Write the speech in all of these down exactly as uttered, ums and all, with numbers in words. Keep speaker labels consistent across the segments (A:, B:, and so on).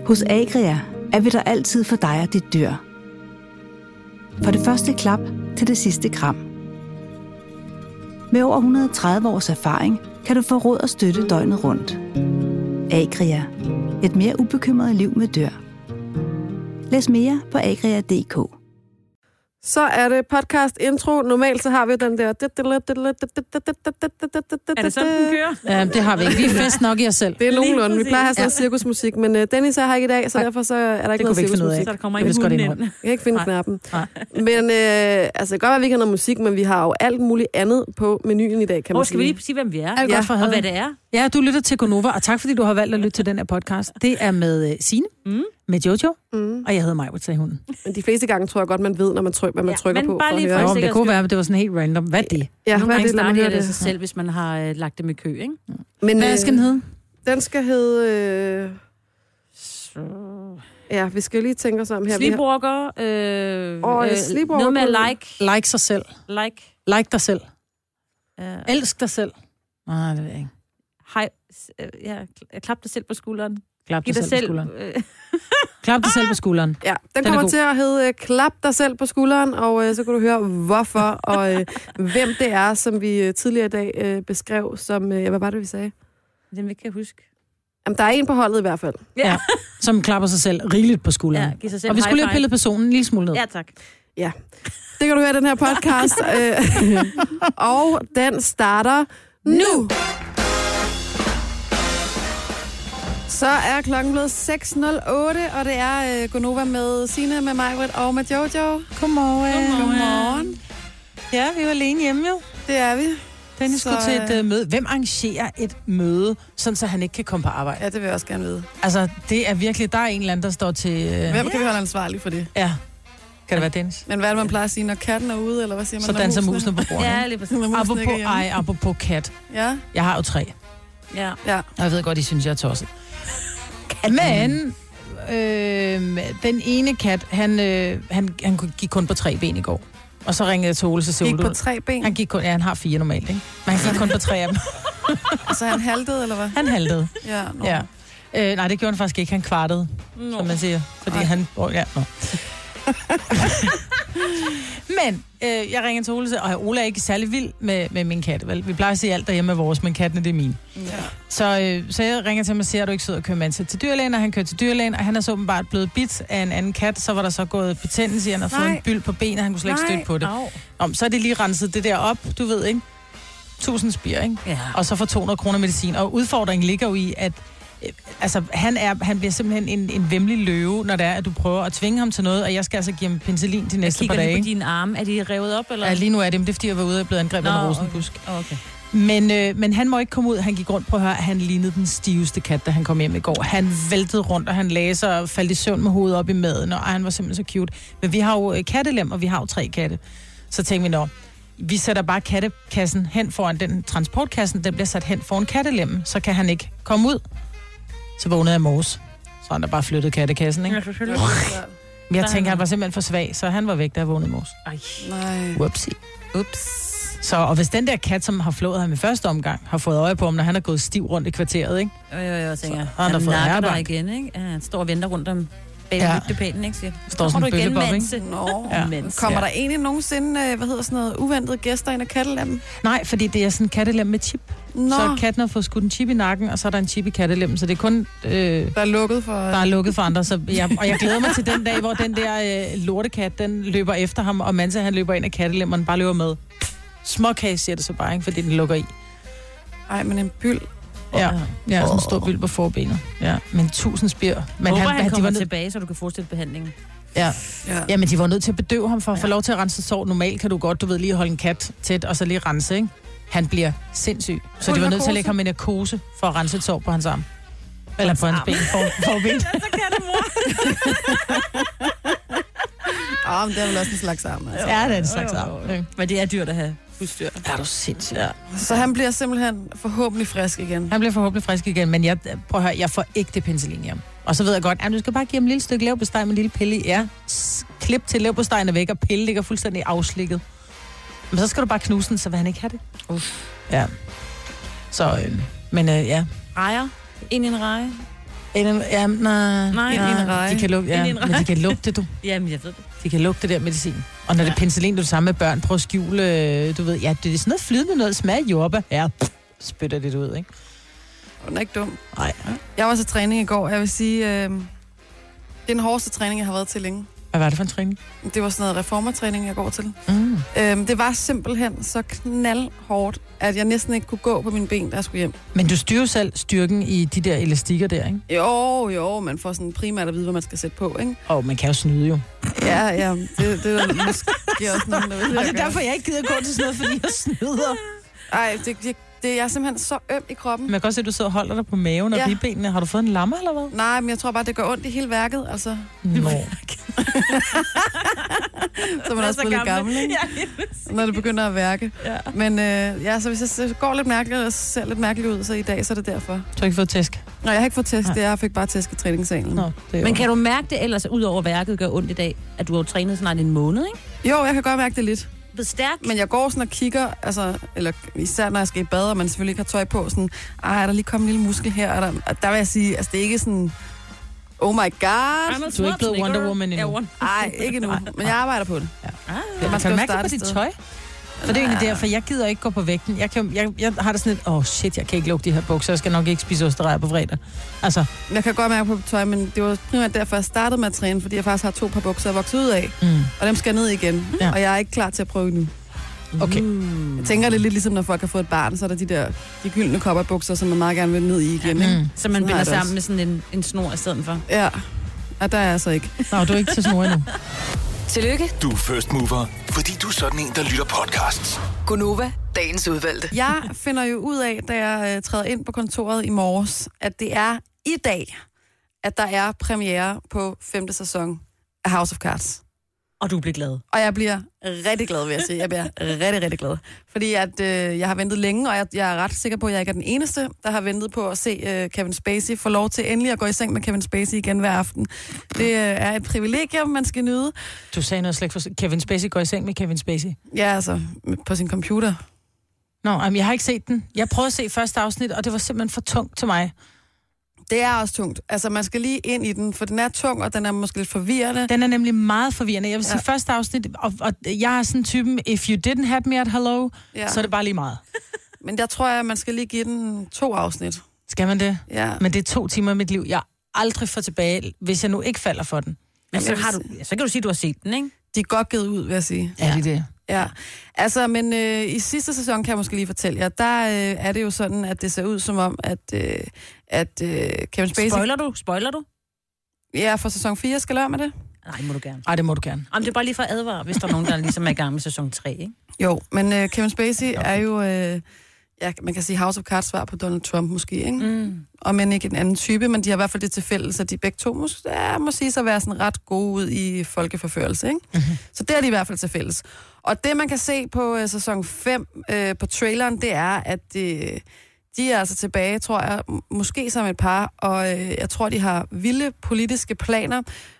A: Hos Agria er vi der altid for dig og dit dyr. For det første klap til det sidste kram. Med over et hundrede og tredive års erfaring kan du få råd og støtte døgnet rundt. Agria. Et mere ubekymret liv med dyr. Læs mere på agria punktum d k.
B: Så er det podcast intro. Normalt så har vi den der...
C: Er det sådan, den kører?
D: Ja, det har vi ikke. Vi er fest nok i os selv.
B: Det er nogenlunde. Vi plejer at have sådan noget cirkusmusik, men uh, Dennis er her ikke i dag, så derfor så er der ikke noget cirkusmusik.
C: Så der kommer ikke hunden ind.
B: Jeg kan ikke finde knappen. Men uh, altså, det kan godt være, at vi ikke har noget musik, men vi har jo alt muligt andet på menuen i dag, kan man
C: Hvor
B: sige.
C: skal vi lige sige, hvem vi er?
D: Ja,
C: og hvad det er?
D: Ja, du lytter til Gonova, og tak fordi du har valgt at lytte til den her podcast. Det er med uh, Signe, mm. med Jojo, mm. og jeg hedder Majbert, sagde hunden.
B: Men de fleste gange tror jeg godt, man ved, når man trykker, hvad man
C: ja,
B: trykker på.
C: Bare lige
B: for
C: for
D: jo, det kunne være, at det var sådan helt random. Hvad er det?
B: Ja,
C: Nogle
B: hvad er
C: gange
B: det,
C: starter
B: det,
C: det sig selv, hvis man har øh, lagt dem i kø, ikke?
B: Men,
D: hvad skal den hedde?
B: Den skal hedde... Øh... Ja, vi skal jo lige tænke os om her.
C: Sleepwalker. Øh,
B: oh,
C: øh,
B: sleepwalker.
C: Noget med like.
D: Like sig selv.
C: Like.
D: Like dig selv.
C: Uh,
D: Elsk dig selv. Nej, det ved jeg ikke.
C: Hej. Ja, klap dig selv på skulderen.
D: Klap
C: dig
D: dig selv på skulderen. Klap dig selv på skulderen.
B: Ja, den, den
D: kommer
B: til at hedde Klap dig selv på skulderen, og øh, så kan du høre, hvorfor, og øh, hvem det er, som vi øh, tidligere i dag øh, beskrev, som, øh, hvad var det, vi sagde?
C: Den kan jeg huske.
B: Jamen, der er en på holdet i hvert fald.
D: Ja, ja, som klapper sig selv rigeligt på skulderen.
C: Ja, sig selv
D: og vi skulle lige have pillet personen en lille smule ned.
C: Ja, tak.
B: Ja, det kan du høre i den her podcast. øh, og den starter nu! Så er klokken blevet seks nul otte, og det er øh, Gonova med Signe, med Majbert og med Jojo.
D: Godmorgen.
B: Godmorgen.
D: Ja, vi er alene hjemme jo.
B: Det er vi.
D: Dennis skulle til et uh, møde. Hvem arrangerer et møde, sådan så han ikke kan komme på arbejde?
B: Ja, det vil jeg også gerne vide.
D: Altså, det er virkelig, der er en eller anden, der står til... Uh...
B: Hvem kan vi holde ansvarlig for det?
D: Ja. Kan det være Dennis?
B: Men hvad er det, man plejer at sige, når katten er ude, eller hvad siger man?
D: Så danser musene på bordet.
C: Ja, lige præcis.
D: Apropos, ej, apropos kat.
B: Ja.
D: Jeg har jo tre.
C: Ja.
B: Ja.
D: Og jeg ved godt, I synes, jeg er tosset. Men øh, den ene kat, han, øh, han, han gik kun på tre ben i går. Og så ringede jeg til Ole, så så
B: Gik på tre ben?
D: Han gik kun, ja, han har fire normalt, ikke? Men han gik kun på tre af dem.
B: Altså han haltede, eller hvad?
D: Han haltede.
B: Ja, no.
D: Ja. Øh, nej, det gjorde han faktisk ikke. Han kvartede, no. som man siger. Fordi Ej. han... Oh, ja, no. Men øh, jeg ringer til Ole, og Ole er ikke særlig vild med, med min kat. Vel? Vi plejer at sige alt derhjemme med vores, men kattene, det er min. Ja. Så, øh, så jeg ringer til ham og siger, at du ikke sidder og kører med til dyrlægen, og han kører til dyrlægen, og han er så åbenbart blevet bidt af en anden kat. Så var der så gået betændelse i, han har fået en byld på benet, han kunne slet ikke støtte på det. Om, så er det lige renset det der op, du ved, ikke? Tusind spir, ikke? Ja. Og så for to hundrede kroner medicin. Og udfordringen ligger jo i, at altså, han, er, han bliver simpelthen en, en væmmelig løve, når det er, at du prøver at tvinge ham til noget, og jeg skal altså give ham penicillin de næste par dage.
C: Jeg kigger lige på dine arme. Er de revet op, eller?
D: Ja, lige nu er det, men det er, fordi jeg var ude og blevet angrebet af en rosenbusk.
C: Okay. Okay.
D: Men, øh, men han må ikke komme ud. Han gik rundt på at høre, han lignede den stiveste kat, da han kom hjem i går. Han væltede rundt, og han lagde sig og faldt i søvn med hovedet op i maden, og han var simpelthen så cute. Men vi har jo kattelem, og vi har jo tre katte. Så tænkte vi, nå, vi sætter bare kattekassen hen foran den transportkassen, den bliver sat hen foran kattelemmen, så kan han ikke komme ud. Så vågnede jeg morges. Så han der bare flyttet kattekassen, ikke? Ja, selvfølgelig. Men jeg tænker, han var simpelthen for svag, så han var væk, da jeg vågnede morges.
C: Ej.
B: Nej.
D: Whoopsie.
B: Ups.
D: Så, og hvis den der kat, som har flået ham i første omgang, har fået øje på ham, når han er gået stiv rundt i kvarteret, ikke?
C: Jo, jo, jo, tænker jeg.
D: Han har fået herbank
C: igen, ikke? Ja, han står og venter rundt om bag
D: ja.
C: lygtepælen, ikke? Siger,
D: står sådan en bøllebop, ikke?
B: Nå, ja. Kommer der egentlig nogensinde, hvad hedder sådan noget, uventede gæster ind af kattelemmen?
D: Nej, fordi det er sådan en kattelem med chip. Nå. Så katten har fået skudt en chip i nakken, og så er der en chip i kattelemmen, så det er kun... Øh,
B: der er lukket for...
D: Der er lukket for andre, så jeg, og jeg glæder mig til den dag, hvor den der øh, lortekat, den løber efter ham, og Mansa, han løber ind af kattelemmen, bare løber med. Småkage siger det så bare, ikke, fordi den lukker i.
B: Ej, men en byld.
D: Ja, ja, sådan en stor byld på forbenet. Ja, men tusind spir. Men
C: håber,
D: han,
C: han kommer
D: nød...
C: tilbage, så du kan fortsætte behandlingen.
D: Ja.
B: Ja.
D: ja, men de var nødt til at bedøve ham for at ja. få lov til at rense sår. Normalt kan du godt, du ved, lige holde en kat tæt, og så lige rense, ikke? Han bliver sindssyg. Så de var nødt til at lægge ham i narkose for at rense et sår på hans arm. Eller på hans ben. For, forben.
C: Så kan det, mor.
B: Åh, oh, men det er vel også en slags arm, altså.
D: Ja, det er en slags arm. Ja.
C: Men det er dyrt at have husdyr.
D: Er du sindssygt. Ja.
B: Så han bliver simpelthen forhåbentlig frisk igen.
D: Han bliver forhåbentlig frisk igen, men jeg, prøv at høre, jeg får ikke det penicillin i ham. Og så ved jeg godt, at du skal bare give ham et lille stykke leverpostej med en lille pille i. Ja, klip til leverpostejen er væk, og pille ligger fuldstændig afslikket. Men så skal du bare knuse den, så vil han ikke have det. Uff. Ja. Så, øh, men øh, ja.
C: Rejer? Ind i en reje?
D: En, ja, nej,
C: Nej,
B: en- en reje.
D: de kan lugte, ja,
C: En- en
D: men de kan lugte det, du.
C: Jamen, jeg ved det.
D: De kan lugte det der medicin. Og når ja. det er penicillin, du er sammen med børn, prøv at skjule, du ved, ja, det er sådan noget flydende noget, smag jordbær, ja, pff, spytter det ud, ikke?
B: Den er ikke dum.
D: Nej.
B: Jeg var til træning i går, jeg vil sige, øh, det er den hårdeste træning, jeg har været til længe.
D: Hvad var det for en træning?
B: Det var sådan noget reformertræning, jeg går til.
D: Mm.
B: Øhm, det var simpelthen så knaldhårdt, at jeg næsten ikke kunne gå på mine ben, da jeg skulle hjem.
D: Men du styrer selv styrken i de der elastikker der, ikke?
B: Jo, jo, man får sådan primært at vide, hvad man skal sætte på, ikke?
D: Åh, oh, man kan jo snyde jo.
B: Ja, ja, det, det er der måske også nogen, der ved.
D: Og det er derfor, jeg ikke gider gå til sådan noget, fordi jeg snyder.
B: Ej, det, det, det, jeg er simpelthen så øm i kroppen.
D: Men jeg kan også se, at du sidder og holder dig på maven og
B: Ja.
D: ribbenene. Har du fået en lammer, eller hvad?
B: Nej, men jeg tror bare, det gør ondt i hele værket, altså.
D: Nå.
B: Så man er også blevet lidt gammel, ikke? Når det begynder at værke.
C: Ja.
B: Men øh, ja, så hvis jeg så går lidt mærkeligt og ser lidt mærkeligt ud, så i dag, så er det derfor.
D: Du har ikke fået tæsk?
B: Nej, jeg har ikke fået test.
D: Nej.
B: Jeg fik bare test i træningssalen.
D: Nå, det er
C: Men kan du mærke det ellers, ud over værket gør ondt i dag, at du har jo trænet snart en måned, ikke?
B: Jo, jeg kan godt mærke det lidt.
C: Blevet stærk.
B: Men jeg går sådan og kigger, altså, eller især når jeg skal i bad, og man selvfølgelig ikke har tøj på, sådan, ej, er der lige kommet en lille muskel her? Og der, og der vil jeg sige, altså det er ikke sådan, oh my god.
D: Du er ikke blevet Wonder Woman endnu.
B: Nej, ikke endnu, men jeg arbejder på det.
D: Ja.
C: Ah,
D: Ja,
B: man skal
D: kan du
B: jo
D: mærke det
B: starte
D: på
B: et
D: dit
B: sted.
D: tøj? For det er egentlig derfor, jeg gider ikke gå på vægten. Jeg, kan, jeg, jeg har det sådan lidt, åh oh shit, jeg kan ikke lukke de her bukser, jeg skal nok ikke spise osterejer på fredag. Altså,
B: Jeg kan godt mærke på tøj, men det var primært derfor, jeg startede med at træne, fordi jeg faktisk har to par bukser at vokse ud af,
D: mm,
B: og dem skal jeg ned igen,
D: Ja.
B: og jeg er ikke klar til at prøve nu.
D: okay.
C: Mm.
B: Jeg tænker, det er lidt ligesom, når folk har fået et barn, så er der de der de gyldne kopperbukser, som man meget gerne vil ned i igen, ikke?
D: Mm.
C: Så man
B: Sådan har
C: binder
B: jeg det
C: sammen
B: også.
C: med sådan en, en snor i stedet for.
B: Ja, og der er jeg så ikke.
D: Nå, du er ikke til snor endnu.
E: Tillykke,
F: Du er first mover, fordi du er sådan en, der lytter podcasts.
E: Gunova, dagens udvalgte.
B: Jeg finder jo ud af, da jeg øh, træder ind på kontoret i morges, at det er i dag, at der er premiere på femte sæson af House of Cards.
C: Og du bliver glad.
B: Og jeg bliver rigtig glad, vil jeg sige. Jeg bliver rigtig, rigtig glad. Fordi at, øh, jeg har ventet længe, og jeg, jeg er ret sikker på, at jeg ikke er den eneste, der har ventet på at se øh, Kevin Spacey få lov til endelig at gå i seng med Kevin Spacey igen hver aften. Det øh, er et privilegium, man skal nyde.
D: Du sagde noget slet ikke for... Kevin Spacey går i seng med Kevin Spacey.
B: Ja, altså, på sin computer.
D: Nå, jamen, jeg har ikke set den. Jeg prøvede at se første afsnit, og det var simpelthen for tungt til mig.
B: Det er også tungt. Altså, man skal lige ind i den, for den er tung, og den er måske lidt forvirrende.
D: Den er nemlig meget forvirrende. Jeg vil sige
B: Ja.
D: første afsnit, og, og jeg er sådan typen, if you didn't have me at hello,
B: Ja.
D: så er det bare lige meget.
B: Men jeg tror, at man skal lige give den to afsnit.
D: Skal man det?
B: Ja.
D: Men det er to timer af mit liv, jeg aldrig får tilbage, hvis jeg nu ikke falder for den.
C: Men så, har du, så kan du sige, at du har set den, ikke?
B: De er godt givet ud, vil jeg sige.
D: Er det det?
B: Ja, altså, men øh, i sidste sæson, kan jeg måske lige fortælle jer, der øh, er det jo sådan, at det ser ud som om, at, øh, at øh, Kevin Spacey...
C: Spoiler du? Spoiler du?
B: Ja, for sæson fire skal lade med det.
C: Nej, må du gerne.
D: Ej, det må du gerne.
C: Jamen, det er bare lige for at advare, hvis der er nogen, der ligesom er i gang med sæson tre, ikke?
B: Jo, men øh, Kevin Spacey okay. er jo, øh, ja, man kan sige House of Cards svar på Donald Trump måske, ikke?
C: Mm.
B: Og men ikke en anden type, men de har i hvert fald det til fælles, at de begge to må, ja, må sige sig at være sådan ret gode ud i folkeforførelse, ikke?
D: Mm-hmm.
B: Så det er de i hvert fald til fælles. Og det, man kan se på øh, sæson fem, øh, på traileren, det er, at øh, de er altså tilbage, tror jeg, m- måske som et par, og øh, jeg tror, de har vilde politiske planer.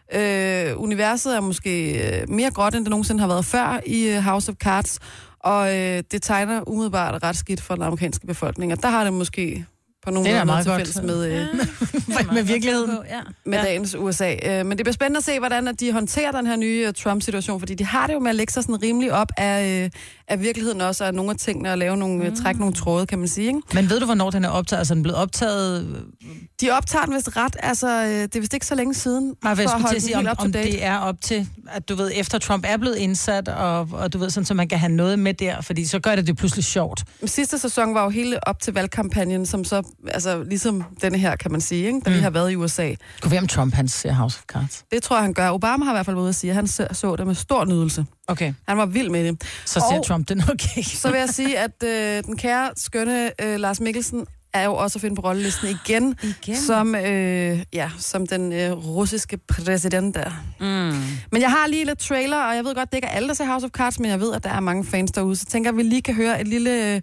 B: Øh, universet er måske øh, mere gråt, end det nogensinde har været før i øh, House of Cards, og øh, det tegner umiddelbart ret skidt for den amerikanske befolkning, og der har det måske på nogle
D: Det er
B: måder
D: meget
B: til
D: godt.
B: fælles med... Øh,
D: Med virkeligheden.
C: Ja.
B: med ja. dagens U S A. Øh, Men det bliver spændende at se, hvordan at de håndterer den her nye uh, Trump-situation, fordi de har det jo med at lægge sig sådan rimelig op af, øh, af virkeligheden også, og nogle af tingene, og lave nogle, mm. trække nogle tråde, kan man sige. Ikke?
D: Men ved du, hvornår den er optaget? Altså, den er blevet optaget...
B: De optager den vist ret, altså øh, det er vist ikke så længe siden,
D: Nej, jeg
B: for at
D: skulle
B: holde
D: til at
B: den
D: sige,
B: helt
D: om,
B: up to
D: om
B: date.
D: det er op til, at du ved, efter Trump er blevet indsat, og, og du ved, sådan, så man kan have noget med der, fordi så gør det det pludselig sjovt.
B: Sidste sæson var jo hele op til valgkampagnen, som så, altså ligesom denne her, kan man sige, ikke? Der
D: Mm.
B: vi har været i U S A.
D: Kunne være, om Trump han ser House of Cards.
B: Det tror jeg, han gør. Obama har i hvert fald været ude at sige, at han så, så det med stor nydelse.
D: Okay,
B: Han var vild med det.
D: så ser
B: Og-
D: Trump den okay.
B: Så vil jeg sige, at øh, den kære, skønne øh, Lars Mikkelsen er jo også at finde på rollelisten igen,
C: Igen?
B: som, øh, ja, som den øh, russiske præsident der.
C: Mm.
B: Men jeg har lige lidt trailer, og jeg ved godt, det ikke er alle, der ser House of Cards, men jeg ved, at der er mange fans derude, så tænker jeg, at vi lige kan høre et lille, øh,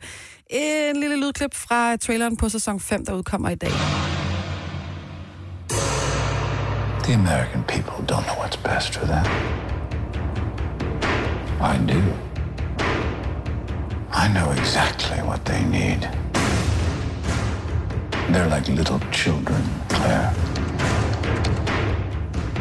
B: en lille lydklip fra traileren på sæson fem, der udkommer i dag.
G: The American people don't know what's best for them. I do. I know exactly what they need. They're like little children, Claire.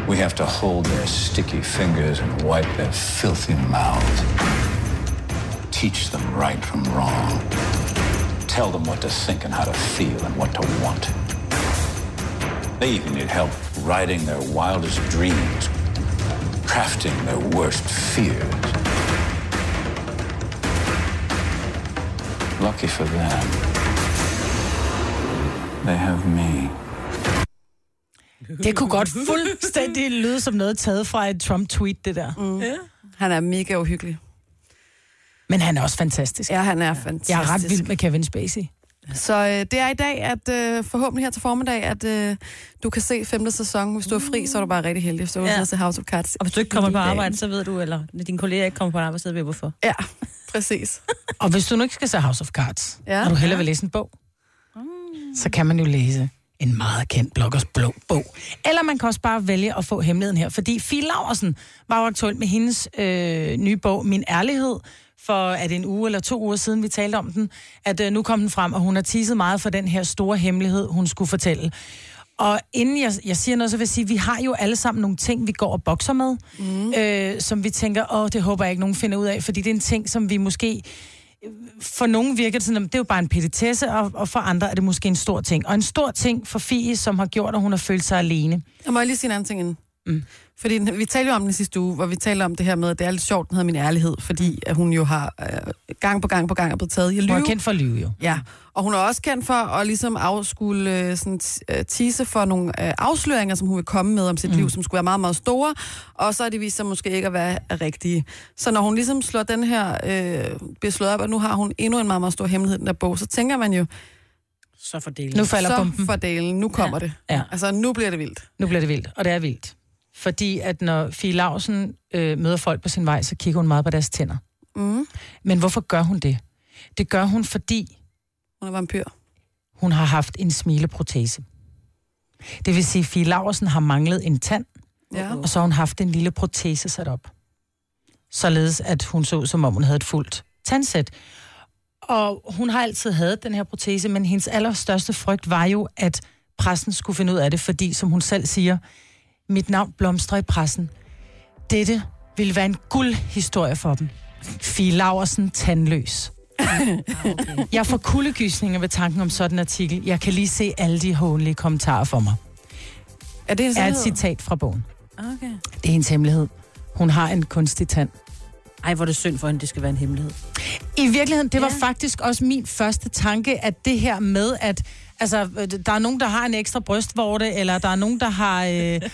G: We have to hold their sticky fingers and wipe their filthy mouths. Teach them right from wrong. Tell them what to think and how to feel and what to want. They even need help writing their wildest dreams, crafting their worst fears. Lucky for them, they have me.
D: Det kunne godt fuldstændig lyde som noget taget fra et Trump-tweet, det der.
B: Mm. Ja. Han er mega uhyggelig.
D: Men han er også fantastisk.
B: Ja, han er fantastisk.
D: Jeg er ret vild med Kevin Spacey.
B: Så øh, det er i dag, at øh, forhåbentlig her til formiddag, at øh, du kan se femte sæson. Hvis du er fri, så er du bare rigtig heldig. Hvis du ja. til House of Cards.
C: Og hvis du ikke kommer på arbejde, så ved du, eller dine kolleger ikke kommer på arbejde, så ved du hvorfor.
B: Ja, præcis.
D: Og hvis du nu ikke skal se House of Cards, ja. og du hellere vil læse en bog, mm. så kan man jo læse en meget kendt bloggers blå bog. Eller man kan også bare vælge at få hemmeligheden her, fordi Fie Laursen var jo aktuel med hendes øh, nye bog, Min Ærlighed, for er det en uge eller to uger siden, vi talte om den, at øh, nu kom den frem, og hun har teaset meget for den her store hemmelighed, hun skulle fortælle. Og inden jeg, jeg siger noget, så vil jeg sige, vi har jo alle sammen nogle ting, vi går og bokser med, mm. øh, som vi tænker, åh, det håber jeg ikke, nogen finder ud af, fordi det er en ting, som vi måske... For nogen virker det sådan, at det er jo bare en petitesse, og, og for andre er det måske en stor ting. Og en stor ting for Fie, som har gjort, at hun har følt sig alene.
B: Jeg må lige sige en anden ting inden. Mm. Fordi vi talte jo om den sidste uge, hvor vi talte om det her med, at det er lidt sjovt, den hedder Min Ærlighed, fordi at hun jo har øh, gang på gang på gang er blevet taget i at lyve.
D: Hun er kendt for at lyve, jo.
B: Ja, og hun er også kendt for at ligesom afskule øh, sådan øh, tease for nogle øh, afsløringer, som hun vil komme med om sit mm. liv, som skulle være meget, meget store, og så er det vist sig måske ikke at være rigtige. Så når hun ligesom slår den her, øh, bliver slået op, og nu har hun endnu en meget, meget stor hemmelighed, den der bog, så tænker man jo,
C: så fordelen.
D: Nu falder
B: så
D: bomben.
B: fordelen, nu kommer
D: ja.
B: det.
D: Ja.
B: Altså, nu bliver det vildt.
D: Nu bliver det vildt, og det er vildt. Fordi at når Fie Laursen øh, møder folk på sin vej, så kigger hun meget på deres tænder. Mm. Men hvorfor gør hun det? Det gør hun, fordi...
B: Hun er vampyr.
D: Hun har haft en smileprotese. Det vil sige, at Fie Laursen har manglet en tand, ja. og så har hun haft en lille protese sat op. Således, at hun så ud, som om hun havde et fuldt tandsæt. Og hun har altid haft den her protese, men hendes allerstørste frygt var jo, at pressen skulle finde ud af det, fordi, som hun selv siger... Mit navn blomstrer i pressen. Dette ville være en guldhistorie for dem. Fie Laursen tandløs. Okay. Jeg får kuldegysninger ved tanken om sådan en artikel. Jeg kan lige se alle de hånlige kommentarer for mig.
B: Er det
D: er et citat fra bogen.
C: Okay.
D: Det er hendes hemmelighed. Hun har en kunstig tand.
C: Ej, hvor er det synd for hende, det skal være en hemmelighed.
D: I virkeligheden, det var ja. faktisk også min første tanke, at det her med, at altså, der er nogen, der har en ekstra brystvorte, eller der er nogen, der har... Øh, øh,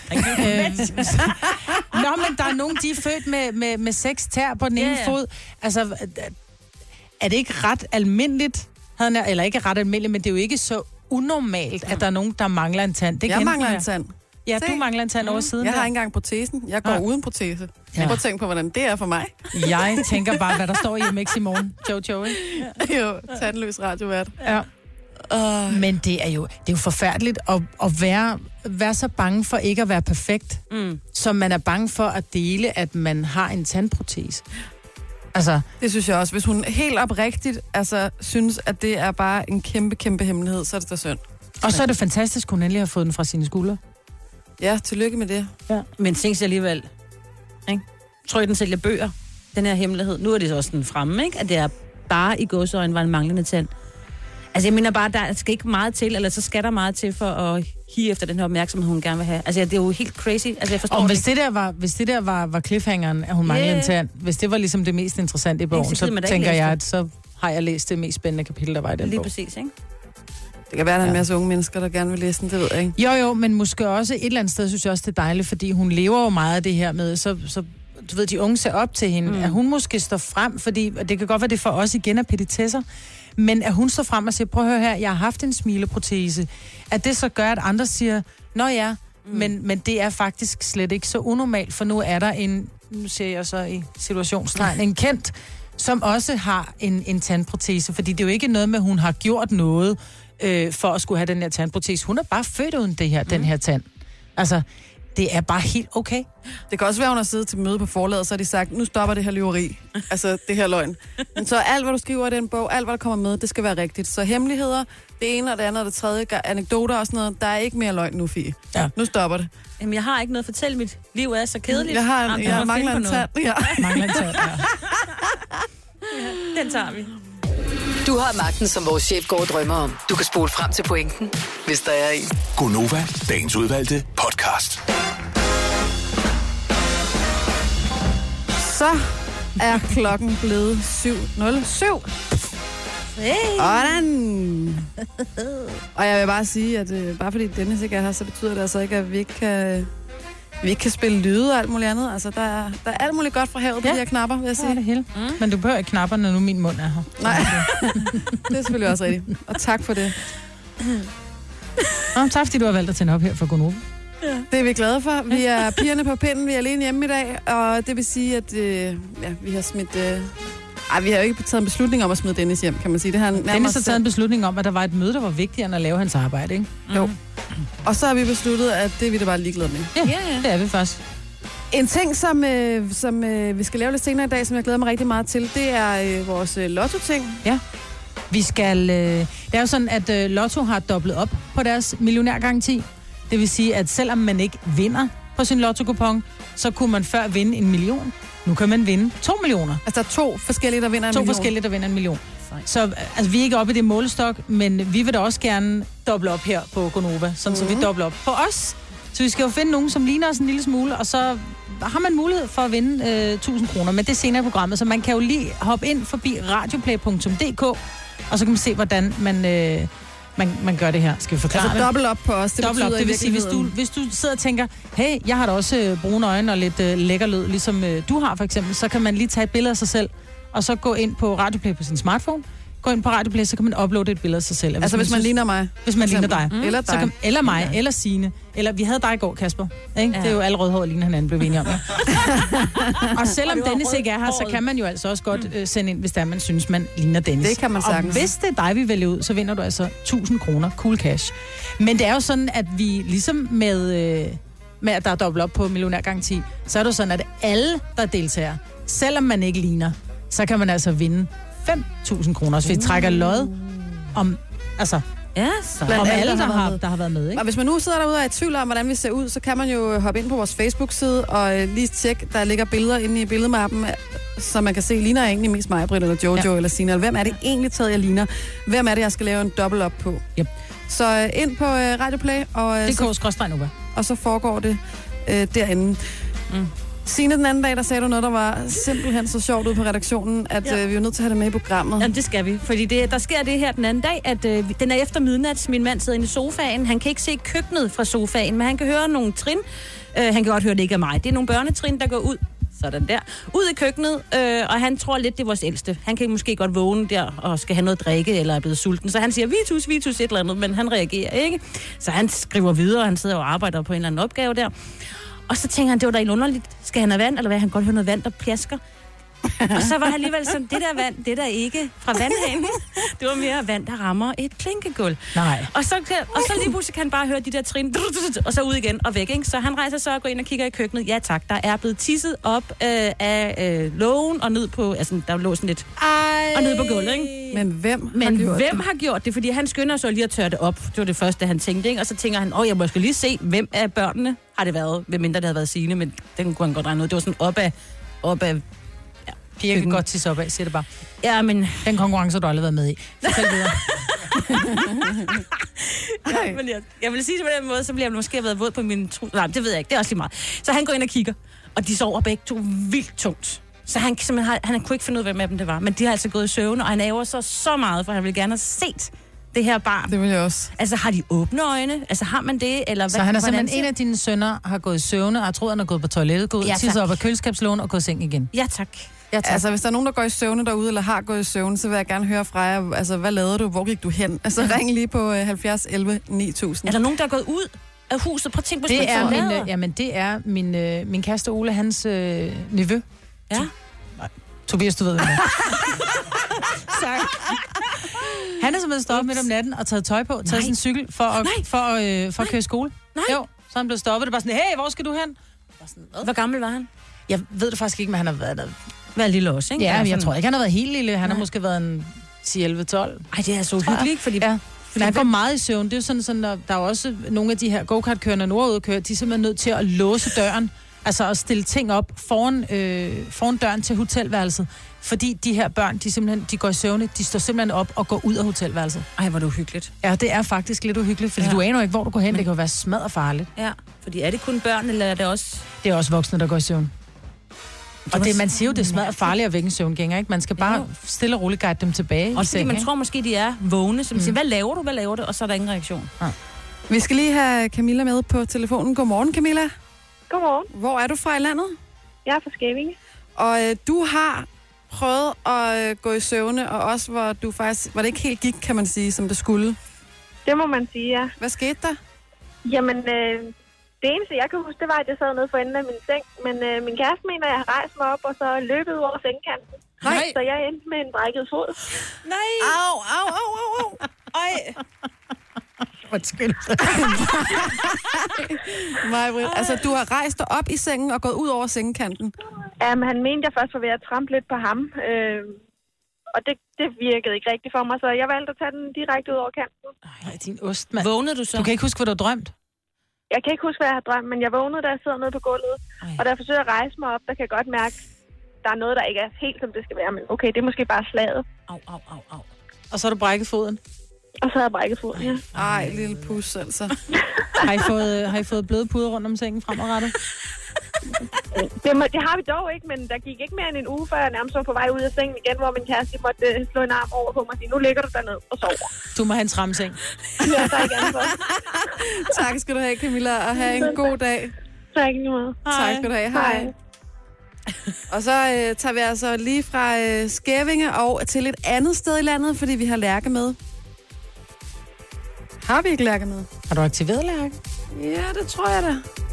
D: Nå, men der er nogen, de er født med, med, med seks tær på den ene yeah. fod. Altså, er det ikke ret almindeligt? Eller ikke ret almindeligt, men det er jo ikke så unormalt, at der er nogen, der mangler en tand. Det
B: jeg mangler en tand.
D: Ja, du mangler en tand mm. over siden.
B: Jeg har
D: der.
B: ikke engang protesen. Jeg går ja. uden protese.
D: Ja.
B: Jeg prøver at tænke på, hvordan det er for mig.
D: Jeg tænker bare, hvad der står i M X i morgen. Jojo, ikke?
B: Ja. Jo, tandløs radiovært.
D: Ja. Uh. Men det er jo, det er jo forfærdeligt at, at være, være så bange for ikke at være perfekt, mm. som man er bange for at dele, at man har en tandprotese. Altså,
B: det synes jeg også. Hvis hun helt oprigtigt altså, synes, at det er bare en kæmpe, kæmpe hemmelighed, så er det da synd.
D: Og så er det fantastisk, at hun endelig har fået den fra sine skuldre.
B: Ja, tillykke med det.
C: Ja. Men tænk sig alligevel, ikke? Tror I, den sælger bøger, den her hemmelighed? Nu er det så også den fremme, ikke? At det er bare i gåseøjne var en manglende tand. Altså, jeg mener bare, der skal ikke meget til, eller så skal der meget til for at hive efter den her opmærksomhed, hun gerne vil have. Altså, det er jo helt crazy. Altså, jeg forstår
D: og
C: det.
D: hvis det der var, hvis det der var, var cliffhangeren, at hun manglede yeah. en tand, hvis det var ligesom det mest interessante i bogen, så, så tænker jeg, at så har jeg læst det mest spændende kapitel, der var i den
C: Lige
D: bog.
C: præcis, ikke?
B: Det kan være, at der er en masse unge mennesker, der gerne vil læse den, det ved jeg ikke.
D: Jo, jo, men måske også et eller andet sted, synes jeg også, det er dejligt, fordi hun lever jo meget af det her med, så, så du ved, de unge ser op til hende, mm. at hun måske står frem, fordi det kan godt være, det for os igen er petitesser, men at hun står frem og siger, prøv at høre her, jeg har haft en smileprotese, at det så gør, at andre siger, nå ja, mm. men, men det er faktisk slet ikke så unormalt, for nu er der en, nu siger jeg så i situationstegn, en kendt, som også har en, en tandprotese, fordi det er jo ikke noget med, at hun har gjort noget, øh, for at skulle have den her tandprotese. Hun er bare født uden det her, mm. den her tand. Altså, Det er bare helt okay.
B: Det kan også være, hun har siddet til møde på forlaget, så har de sagt, nu stopper det her lyveri. Altså, det her løgn. Men så alt, hvad du skriver i den bog, alt, hvad der kommer med, det skal være rigtigt. Så hemmeligheder, det ene og det andet og det tredje, anekdoter og sådan noget, der er ikke mere løgn nu, Fie.
D: Ja.
B: Nu stopper det.
C: Jamen, jeg har ikke noget at fortælle. Mit liv er så kedeligt.
B: Jeg har,
C: Jamen,
B: jeg
C: må
B: mangler
C: finde
B: en
C: på
B: tand. Ja.
D: Mangler en tand, ja.
C: Ja, den tager vi.
E: Du har magten, som vores chef går og drømmer om. Du kan spole frem til pointen, hvis der er en.
F: Gonova, dagens udvalgte podcast.
B: Så er klokken blevet syv nul syv.
C: Hey.
B: Sådan. Og jeg vil bare sige, at øh, bare fordi Dennis ikke er her, så betyder det altså ikke, at vi ikke kan, vi ikke kan spille lyde og alt muligt andet. Altså, der er, der er alt muligt godt fra havet på
D: Ja.
B: de her knapper, vil jeg
D: Så er
B: sige.
D: det hele. Mm. Men du behøver ikke knapper, når nu min mund er her.
B: Nej, det er selvfølgelig også rigtigt. Og tak for det.
D: Nå, tak fordi du har valgt at tænde op her for Gonova.
B: Det er vi glade for. Vi er pigerne på pinden, vi er alene hjemme i dag, og det vil sige, at øh, ja, vi har smidt... Øh, ej, vi har jo ikke taget en beslutning om at smide Dennis hjem, kan man sige. Det har
D: Dennis har taget en beslutning om, at der var et møde, der var vigtigere end at lave hans arbejde, ikke?
B: Jo. Og så har vi besluttet, at det er vi da bare ligeglade med.
D: Ja, ja, ja. Det er vi først.
B: En ting, som, øh, som øh, vi skal lave lidt senere i dag, som jeg glæder mig rigtig meget til, det er øh, vores øh, lotto-ting.
D: Ja. Vi skal... Øh, det er jo sådan, at øh, Lotto har dobblet op på deres millionærgaranti. Det vil sige, at selvom man ikke vinder på sin lotto-kupon, så kunne man før vinde en million. Nu kan man vinde to millioner.
B: Altså der er to forskellige, der vinder en
D: To
B: million.
D: forskellige, der vinder en million. Så altså, vi er ikke oppe i det målestok, men vi vil da også gerne doble op her på Gonova, sådan mm-hmm. så vi dobler op på os. Så vi skal jo finde nogen, som ligner os en lille smule, og så har man mulighed for at vinde øh, tusind kroner, men det er senere i programmet, så man kan jo lige hoppe ind forbi radioplay punktum d k, og så kan man se, hvordan man, øh, man, man gør det her. Skal vi forklare
B: Altså
D: det?
B: dobbelt op på os, det
D: Dobbelt op,
B: betyder
D: det
B: i
D: vil sige, hvis du, hvis du sidder og tænker, hey, jeg har da også øh, brune øjne og lidt øh, lækker lyd, ligesom øh, du har for eksempel, så kan man lige tage et billede af sig selv, og så gå ind på Radioplay på sin smartphone, gå ind på Radioplay, så kan man uploade et billede af sig selv.
B: Altså hvis man
D: synes,
B: ligner mig.
D: Hvis man ligner dig.
B: Mm. Eller dig.
D: Så kan, eller mig, ja. Eller Signe. Eller vi havde dig i går, Kasper. Ikke? Ja. Det er jo alle rødhårede ligner hinanden, blev vi enige om. Ja. Og selvom og Dennis ikke er her, så kan man jo altså også godt øh, sende ind, hvis der man synes, man ligner Dennis.
B: Det kan man sagtens.
D: Og hvis det er dig, vi vælger ud, så vinder du altså tusind kroner cool cash. Men det er jo sådan, at vi ligesom med, øh, med at der er dobbelt op på millionærgaranti, så er det sådan, at alle, der deltager, selvom man ikke ligner, så kan man altså vinde fem tusind kroner, så vi trækker lod om, altså,
C: Ja, så.
D: om alle, der har, der har været med, ikke?
B: Og hvis man nu sidder derude og er i tvivl om, hvordan vi ser ud, så kan man jo hoppe ind på vores Facebook-side og øh, lige tjekke, der ligger billeder inde i billedmappen, så man kan se, ligner jeg egentlig mest mig, Britt, eller Jojo, ja. Eller Sina, eller hvem er det egentlig taget, jeg ligner? Hvem er det, jeg skal lave en dobbelt op på?
D: Yep.
B: Så øh, ind på øh, Radioplay, og, øh, så, og så foregår det øh, derinde. Mm. Signe, den anden dag, der sagde du noget, der var simpelthen så sjovt ud på redaktionen, at ja. øh, vi er nødt til at have det med i programmet.
C: Jamen, det skal vi, fordi det, der sker det her den anden dag, at øh, den er efter midnat, min mand sidder inde i sofaen, han kan ikke se køkkenet fra sofaen, men han kan høre nogle trin. Øh, han kan godt høre, det ikke er mig. Det er nogle børnetrin, der går ud, sådan der, ud i køkkenet, øh, og han tror lidt, det er vores ældste. Han kan måske godt vågne der og skal have noget at drikke, eller er blevet sulten, så han siger, vitus, vitus, et eller andet, men han reagerer ikke. Så han skriver videre, han sidder og arbejder på en eller anden opgave der. Og så tænker han, det var da helt underligt. Skal han have vand, eller hvad? Han kan godt høre noget vand, der pjasker. Og så var han alligevel sådan, det der vand, det der ikke fra vandhanen. Det var mere vand, der rammer et klinkegulv.
D: Nej.
C: Og så, og så lige pludselig kan han bare høre de der trin, og så ud igen og væk, ikke? Så han rejser så og går ind og kigger i køkkenet. Ja tak, der er blevet tisset op øh, af øh, lågen og ned på, altså der lå sådan lidt,
D: Ej.
C: og ned på gulvet, ikke?
B: Men hvem
C: Men
B: har gjort
C: hvem
B: det?
C: har gjort det? Fordi han skynder så lige at tørre det op. Det var det første, han tænkte, ikke? Og så tænker han, åh, jeg må skal lige se, hvem af børnene har det været, hvem mindre det havde været Signe, men den kunne han godt regne ud. Det var sådan op af, op af
D: Piger kan godt tisse op af, siger det bare.
C: Ja, men...
D: Den konkurrence har du aldrig været med i. Fortæl videre.
C: ja, men jeg, jeg vil sige det på den måde, så bliver jeg måske have været våd på min tro. Nej, det ved jeg ikke. Det er også lige meget. Så han går ind og kigger, og de sover begge to vildt tungt. Så han, simpelthen har, han kunne ikke finde ud af, hvem af dem det var. Men de har altså gået i søvn, og han ærger så så meget, for han vil gerne have set det her barn.
B: Det vil jeg også.
C: Altså, har de åbne øjne? Altså, har man det? Eller
D: Så
C: hvad,
D: han er
C: hvordan
D: simpelthen en af dine sønner, har gået i søvne, og jeg tror, han har gået på toilettet, gået
C: Ja,
D: ud, tisset
C: tak.
D: op af køleskabslågen og gået i seng igen.
C: Ja, tak.
D: Ja, tak.
B: Altså, hvis der er nogen, der går i søvne derude, eller har gået i søvne, så vil jeg gerne høre fra jer, altså, hvad lavede du? Hvor gik du hen? Altså, ring lige på øh, halvfjerds elleve ni tusind.
C: Er der nogen, der er gået ud af huset? Prøv at tænke på,
D: Det er, min,
C: min,
D: øh, jamen, det er min, øh, min kæreste Ole, hans øh, nevø.
C: Ja.
D: Tobias, du ved, hvad det er. Han er simpelthen stået op midt om natten og taget tøj på, taget
C: Nej.
D: sin cykel for at,
C: Nej.
D: for, øh, for at køre i skole.
C: Nej.
D: Jo. Så han blev stoppet. Det var sådan, hey, hvor skal du hen?
C: Sådan, hvor gammel var han?
D: Jeg ved det faktisk ikke, men han har været der.
C: Været lille også, ikke?
D: Ja, men jeg
C: sådan...
D: tror ikke, han har været helt lille. Han Nej. har måske været en ti elleve tolv.
C: Ej, det er så hyggeligt, fordi...
D: Ja. Fordi han går meget i søvn. Det er jo sådan, sådan der, der er også nogle af de her go-kart-kørende nordudkører, de er simpelthen nødt til at låse døren. Altså at stille ting op foran, øh, foran døren til hotelværelset. Fordi de her børn, de simpelthen, de går i søvne, de står simpelthen op og går ud af hotelværelset.
C: Ej, hvor er det uhyggeligt.
D: Ja, det er faktisk lidt uhyggeligt, fordi ja. du aner ikke, hvor du går hen. Men... Det kan jo være smadret farligt.
C: Ja, fordi er det kun børn, eller er det også...
D: Det er også voksne, der går i søvn. Og det, man siger jo, det er smadret farligt at vække en søvngænger, ikke? Man skal bare ja. stille og roligt guide dem tilbage.
C: Og fordi man
D: ikke?
C: tror måske, de er vågne, så man mm. siger, hvad laver du, hvad laver du? Og så er der ingen reaktion. Ja.
B: Vi skal lige have Camilla med på telefonen. Godmorgen, Camilla.
H: Godmorgen.
B: Hvor er du fra i landet?
H: Jeg er fra Skævinge.
B: Og øh, du har prøvet at øh, gå i søvne, og også hvor du faktisk, hvor det ikke helt gik, kan man sige, som det skulle.
H: Det må man sige, ja.
B: Hvad skete der?
H: Jamen, øh, det eneste, jeg kan huske, det var, at jeg sad nede for enden af min seng. Men øh, min kæreste mener, at jeg har rejst mig op, og så løbet ud over sengekanten.
B: Nej.
H: Så jeg endte med en brækket fod.
C: Nej!
B: Au, au, au, au, au. Ej.
D: Undskyld.
B: Maj-Brit, altså du har rejst dig op i sengen og gået ud over sengekanten.
H: Jamen, han mente, jeg først var ved at trampe lidt på ham. Øh, og det, det virkede ikke rigtigt for mig, så jeg valgte at tage den direkte ud over kanten.
D: Ej, din ost, mand.
C: Vågnede du så?
D: Du kan ikke huske, hvad du har drømt?
H: Jeg kan ikke huske, hvad jeg har drømt, men jeg vågnede, da jeg sidder nede på gulvet. Ej. Og da jeg forsøger at rejse mig op, der kan jeg godt mærke, der er noget, der ikke er helt, som det skal være. Men okay, det er måske bare slaget.
C: Au, au, au, au.
D: Og så har du brækket foden?
H: Og så har jeg brækket foden, ja.
B: Ej, lille pus, altså.
D: Har I fået, har I fået bløde puder rundt om sengen fremadrettet?
H: Det, må, det har vi dog ikke, men der gik ikke mere end en uge, før jeg nærmest var på vej ud af sengen igen, hvor min kæreste måtte uh, slå en arm over på mig og sige, nu ligger du dernede og sover.
D: Du må have en tramseng.
H: Ja, der er ikke andet for.
B: Tak skal du have, Camilla, og have en god dag.
H: Tak lige meget.
B: Tak skal du have. Hej. Hej. Og så øh, tager vi altså lige fra øh, Skævinge og til et andet sted i landet, fordi vi har Lærke med. Har vi ikke Lærke med?
D: Har du aktiveret Lærke?
B: Ja, det tror jeg da.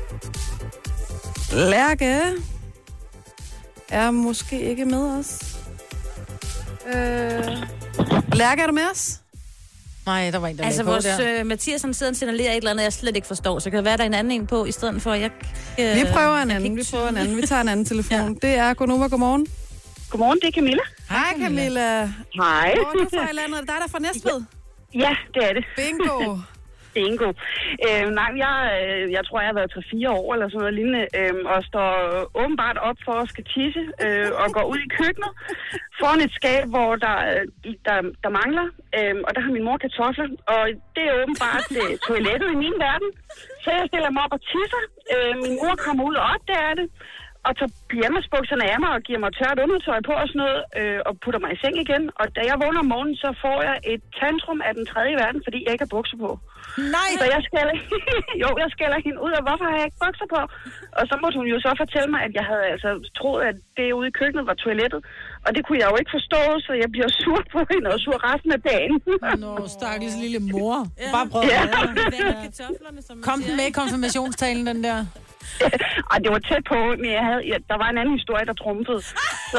B: Lærke er måske ikke med os. Øh... Lærke, er du med os?
D: Nej, der var en, der
C: altså,
D: på
C: vores
D: der.
C: øh, Mathias, som sidder og signalerer et eller andet, jeg slet ikke forstår. Så kan det være, der er en anden en på, i stedet for, at jeg... Øh,
B: vi prøver en anden, vi prøver en anden. Vi tager en anden telefon. Ja. Det er Gunova, godmorgen.
H: Godmorgen, det er Camilla.
B: Hej, Camilla.
H: Hej.
B: Hvor er du fra i landet? Er det dig, der er fra Næstved?
H: Ja, det er det.
B: Bingo.
H: Bingo. Øh, nej, jeg, jeg tror, jeg har været tre fire år eller sådan noget lignende, øh, og står åbenbart op for at skal tisse, øh, og går ud i køkkenet foran et skab, hvor der, der, der mangler, øh, og der har min mor kartofler, og det er åbenbart øh, toilettet i min verden. Så jeg stiller mig op og tisser. Øh, min mor kommer ud og opdager det, og tager pyjamasbukserne af mig og giver mig tørt undertøj på og sådan noget, øh, og putter mig i seng igen. Og da jeg vågner om morgenen, så får jeg et tantrum af den tredje verden, fordi jeg ikke har bukser på.
D: Nej!
H: Så jeg skælder, jo, jeg skælder hende ud af, hvorfor har jeg ikke bukser på? Og så måtte hun jo så fortælle mig, at jeg havde altså troet, at det ude i køkkenet var toilettet. Og det kunne jeg jo ikke forstå, så jeg bliver sur på hende og sur resten af dagen.
D: Nå, stakkels lille mor.
C: Ja.
D: Bare prøv
H: Ja.
D: at Kom den med i konfirmationstalen, den der?
H: Ej, det var tæt på, men jeg havde, ja, der var en anden historie, der trumfede. Så.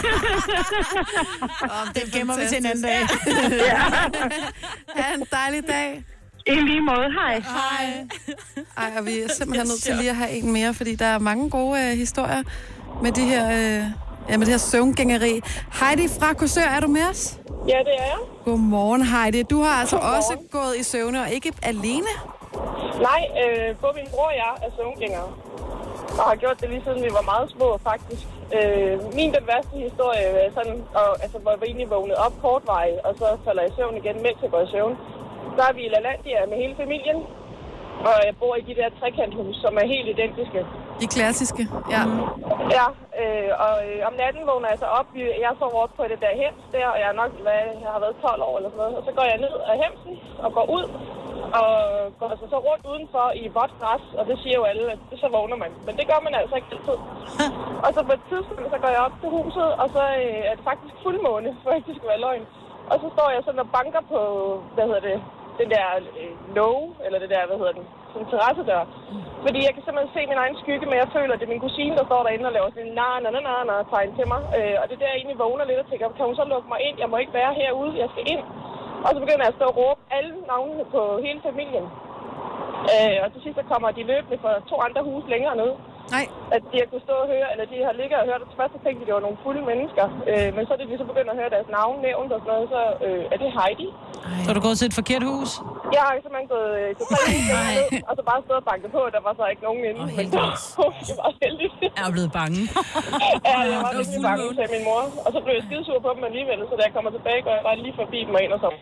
B: Oh,
D: det gemmer vi til en anden dag.
H: Ja.
B: Ha' en dejlig dag.
H: I lige måde, hej.
B: Hej. Ej, og vi er simpelthen nødt til lige at have en mere, fordi der er mange gode øh, historier med de her, øh, ja, med det her søvngængeri. Heidi fra Korsør, er du med os?
H: Ja, det er jeg.
B: Godmorgen, Heidi. Du har altså
H: Godmorgen.
B: også gået i søvne, og ikke alene?
I: Nej, øh, både min bror og jeg er søvngængere. Og har gjort det lige siden vi var meget små, faktisk. Øh, min den værste historie er sådan, og, altså, hvor jeg var egentlig vågnet op kortvarigt, og så falder jeg i søvn igen, mens jeg går i søvn. Så er vi i LaLandia med hele familien, og jeg bor i de der trekanthus, som er helt identiske.
B: De klassiske, ja.
I: Ja, øh, og øh, om natten vågner jeg så op. Jeg sover op på det der hems der, og jeg er nok, hvad, jeg har været tolv år eller sådan noget. Og så går jeg ned af hemsen og går ud, og går altså så rundt udenfor i vådt græs, og det siger jo alle, at det, så vågner man. Men det gør man altså ikke altid. Og så på et tidspunkt, så går jeg op til huset, og så øh, er det faktisk fuldmåne, for ikke det skal være løgn. Og så står jeg sådan og banker på, hvad hedder det, den der øh, låge, eller det der, hvad hedder den, sådan en terrassedør. Fordi jeg kan simpelthen se min egen skygge, men jeg føler, at det er min kusine, der står derinde og laver sådan en na-na-na-na-tegn til mig. Øh, og det er der, jeg egentlig vågner lidt og tænker, kan hun så lukke mig ind? Jeg må ikke være herude, jeg skal ind. Og så begynder jeg at stå og råbe alle navnene på hele familien. Øh, og til sidst så kommer de løbende fra to andre huse længere ned.
B: Nej.
I: At de har kunnet stå og høre, eller de har ligget og hørt, og først så tænkte de, det var nogle fulde mennesker. Øh, men så er det, de så begynder at høre deres navn nævnt og sådan noget, så øh, er det Heidi.
D: Så er du gået til et forkert hus?
I: Jeg har simpelthen gået øh, til tre huse ned, og så bare stået og banket på, der var så ikke nogen inde.
C: Åh,
I: Men
C: heldigvis.
I: det var heldigt.
C: Jeg er blevet bange.
I: Ja, jeg var virkelig bange, sagde min mor. Og så blev jeg skidesur på dem alligevel, så da jeg kommer tilbage, går jeg bare lige forbi dem og ind og så.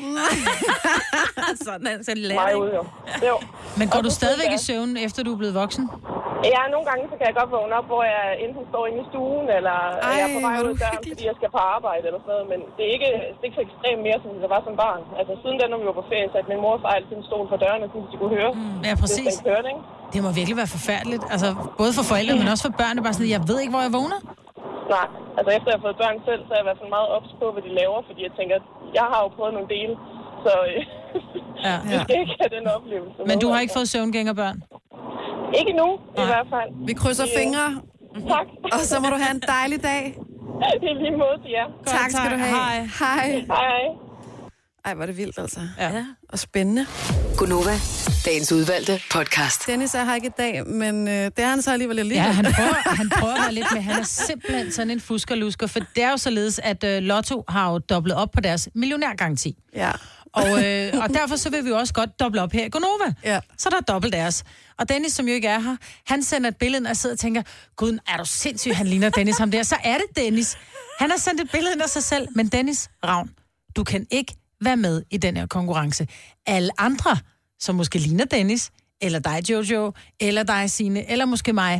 C: Sådan er det
I: Mig
C: lærer.
I: ud, jo. jo.
D: Men går
I: Og
D: du
I: så
D: stadigvæk
I: følte
D: i
I: jeg-
D: søvn, efter du er blevet voksen?
I: Ja, nogle gange så kan jeg godt vågne op, hvor jeg enten står inde i stuen, eller Ej, jeg er på vej
B: hvor er
I: ud
B: du
I: af døren,
B: hyggeligt.
I: fordi jeg skal på arbejde eller sådan noget. Men det er ikke, det er ikke så ekstremt mere, som det var som barn. Altså siden den, når vi var på ferie, satte min mor og far altid en stol for døren, så de kunne høre,
D: Ja,
I: hvis
D: præcis.
I: den kørte, ikke?
D: Det må virkelig være forfærdeligt. Altså, både for forældre, men også for børn. Det er bare sådan, jeg ved ikke, hvor jeg vågner.
I: Nej, altså efter jeg har fået børn selv, så er jeg i hvert fald meget ops på, hvad de laver, fordi jeg tænker, jeg har jo prøvet nogle dele, så øh,
D: Ja.
I: jeg skal ikke have den oplevelse.
D: Men du har
I: med,
D: ikke fået søvngængerbørn?
I: altså. Ikke nu, i hvert fald.
B: Vi krydser fingre,
I: Tak.
B: og så må du have en dejlig dag.
I: Det er lige måde til jer.
B: Tak skal du have.
D: Hej.
B: Hej.
I: Hej, hej.
B: Ej, hvor er det vildt, altså.
D: Ja.
B: Og spændende.
E: Gunova, dagens udvalgte podcast.
B: Dennis er her ikke i dag, men øh, det er han så alligevel lige.
D: Ja, han prøver, han prøver at være lidt med. Han er simpelthen sådan en fuskerlusker, for det er jo således, at uh, Lotto har jo dobblet op på deres millionærgaranti.
B: Ja.
D: Og, øh, og derfor så vil vi jo også godt doble op her i Gonova.
B: Ja.
D: Så der er dobbelt deres. Og Dennis, som jo ikke er her, han sender et billede, og jeg sidder og tænker, gud, er du sindssyg, han ligner Dennis ham der. Så er det Dennis. Han har sendt et billede af sig selv, men Dennis Ravn, du kan ikke være med i den her konkurrence. Alle andre, som måske ligner Dennis, eller dig, Jojo, eller dig, Signe, eller måske mig,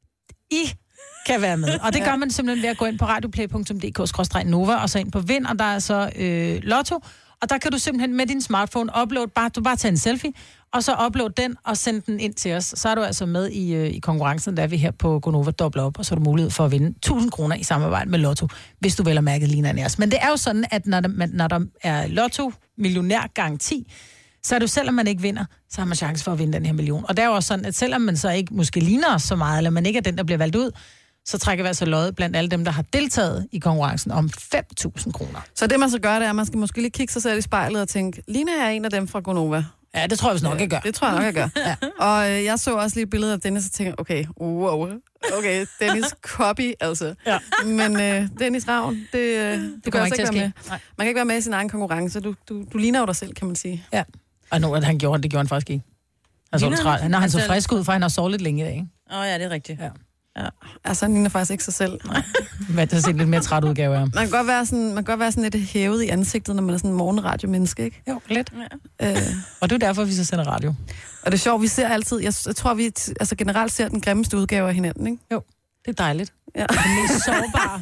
D: I kan være med. Og det gør man simpelthen ved at gå ind på radioplay punktum d k skråstreg nova, og så ind på vind, og der er så øh, Lotto. Og der kan du simpelthen med din smartphone uploade, bare, du bare tager en selfie, og så upload den og send den ind til os. Så er du altså med i, øh, i konkurrencen, der er vi her på Gonova dobbler op, og så har du mulighed for at vinde tusind kroner i samarbejde med Lotto, hvis du vel har mærket ligner en af os. Men det er jo sådan, at når der, når der er Lotto millionærgaranti, så er det jo, selvom man ikke vinder, så har man chance for at vinde den her million. Og det er jo også sådan, at selvom man så ikke måske ligner os så meget, eller man ikke er den, der bliver valgt ud, så trækker vi altså lod blandt alle dem, der har deltaget i konkurrencen om fem tusind kroner.
B: Så det, man så gør, det er, at man skal måske lige kigge sig selv i spejlet og tænke, ligner jeg en af dem fra Gonova?
D: Ja, det tror jeg vist nok, jeg gør.
B: Det tror jeg nok, jeg gør. Ja. Og øh, jeg så også lige et billede af Dennis, og tænker, okay, wow, okay, Dennis copy, altså.
D: Ja.
B: Men øh, Dennis Ravn, det, øh, det, det
D: kommer
B: altså
D: ikke til
B: ikke
D: at
B: være
D: ske.
B: med. Man kan ikke være med i sin egen konkurrence. Du, du, du ligner jo dig selv, kan man sige.
D: Ja. Og nu, at han gjorde det, det gjorde han faktisk ikke. Han så
C: Ligner
D: træt.
C: han?
D: Når han så
C: Han selv?
D: frisk ud, for han har sovet lidt længe i dag, ikke?
C: Åh oh, ja, det er rigtigt.
D: Ja.
C: Ja.
B: Altså, han ligner faktisk ikke sig selv.
D: Hvad der set lidt mere træt udgave af ham.
B: Man kan godt være sådan, man kan godt være sådan lidt hævet i ansigtet, når man er sådan en morgenradiomenneske, ikke?
D: Jo, lidt.
B: Øh,
D: Og det er derfor, vi så sender radio.
B: og det er sjovt, vi ser altid, jeg, jeg tror, vi t- altså generelt ser den grimmeste udgave af hinanden, ikke?
D: Jo, det er dejligt.
B: Ja.
D: Det mest sårbare.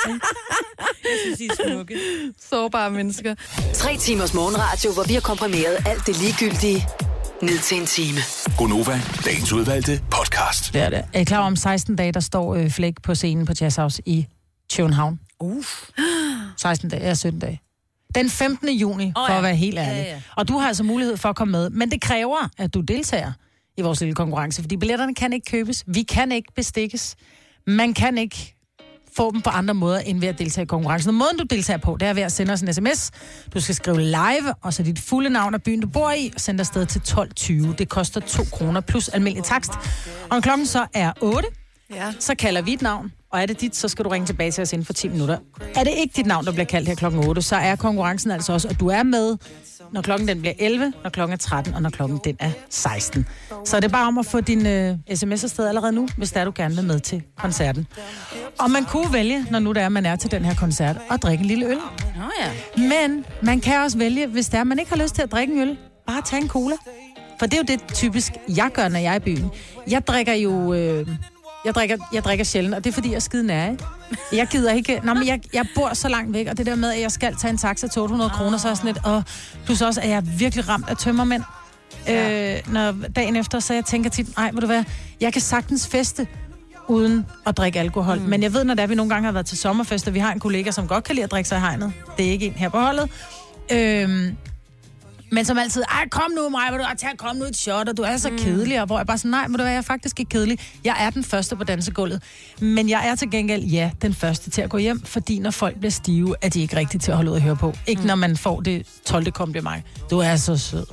C: Jeg synes, I er smukke.
B: Sårbare mennesker.
E: Tre timers morgenradio, hvor vi har komprimeret alt det ligegyldige ned til en time.
F: Gonova, dagens udvalgte podcast.
D: Det er det. Er I klar over, om seksten dage, der står øh, Flæk på scenen på Jazz House i København?
C: Uff.
D: seksten dage, ja, sytten dage. Den femtende juni,
C: Åh,
D: for
C: ja.
D: at være helt ærlig.
C: Ja, ja.
D: Og du har altså mulighed for at komme med, men det kræver, at du deltager i vores lille konkurrence, fordi billetterne kan ikke købes, vi kan ikke bestikkes, man kan ikke få dem på andre måder, end ved at deltage i konkurrencen. Og måden, du deltager på, det er ved at sende os en sms. Du skal skrive live, og så dit fulde navn og byen, du bor i, og sende afsted til tolv tyve. Det koster to kroner plus almindelig takst. Og når klokken så er otte,
B: Ja.
D: så kalder vi et navn, og er det dit, så skal du ringe tilbage til os inden for ti minutter. Er det ikke dit navn, der bliver kaldt her klokken otte, så er konkurrencen altså også, at du er med, når klokken den bliver elleve, når klokken er tretten, og når klokken den er seksten. Så er det bare om at få din øh, sms afsted allerede nu, hvis der er, du gerne vil med til koncerten. Og man kunne vælge, når nu der er, man er til den her koncert, at drikke en lille øl.
C: Nå ja.
D: Men man kan også vælge, hvis der er, man ikke har lyst til at drikke en øl, bare tage en cola. For det er jo det typisk, jeg gør, når jeg er i byen. Jeg drikker jo... Øh, Jeg drikker, jeg drikker sjældent, og det er fordi, jeg er skide nær, ikke? Jeg gider ikke... Nå, men jeg, jeg bor så langt væk, og det der med, at jeg skal tage en taxa til otte hundrede kroner, så er jeg sådan lidt... Og plus også, at jeg er virkelig ramt af tømmermænd. Ja. Øh, når dagen efter, så jeg tænker tit, nej, ved du hvad, jeg kan sagtens feste uden at drikke alkohol. Mm. Men jeg ved, når det er, vi nogle gange har været til sommerfest, og vi har en kollega, som godt kan lide at drikke sig i hegnet. Det er ikke en her på holdet. Øh, Men som altid, ej, kom nu mig, hvor du tage, kom nu et shot, og du er så mm. kedelig, og hvor jeg bare sådan, nej, men du er jeg er faktisk ikke kedelig. Jeg er den første på dansegulvet. Men jeg er til gengæld, ja, den første til at gå hjem, fordi når folk bliver stive, er de ikke rigtigt til at holde ud at høre på. Ikke mm. når man får det tolvte kompliment. Du er så sød.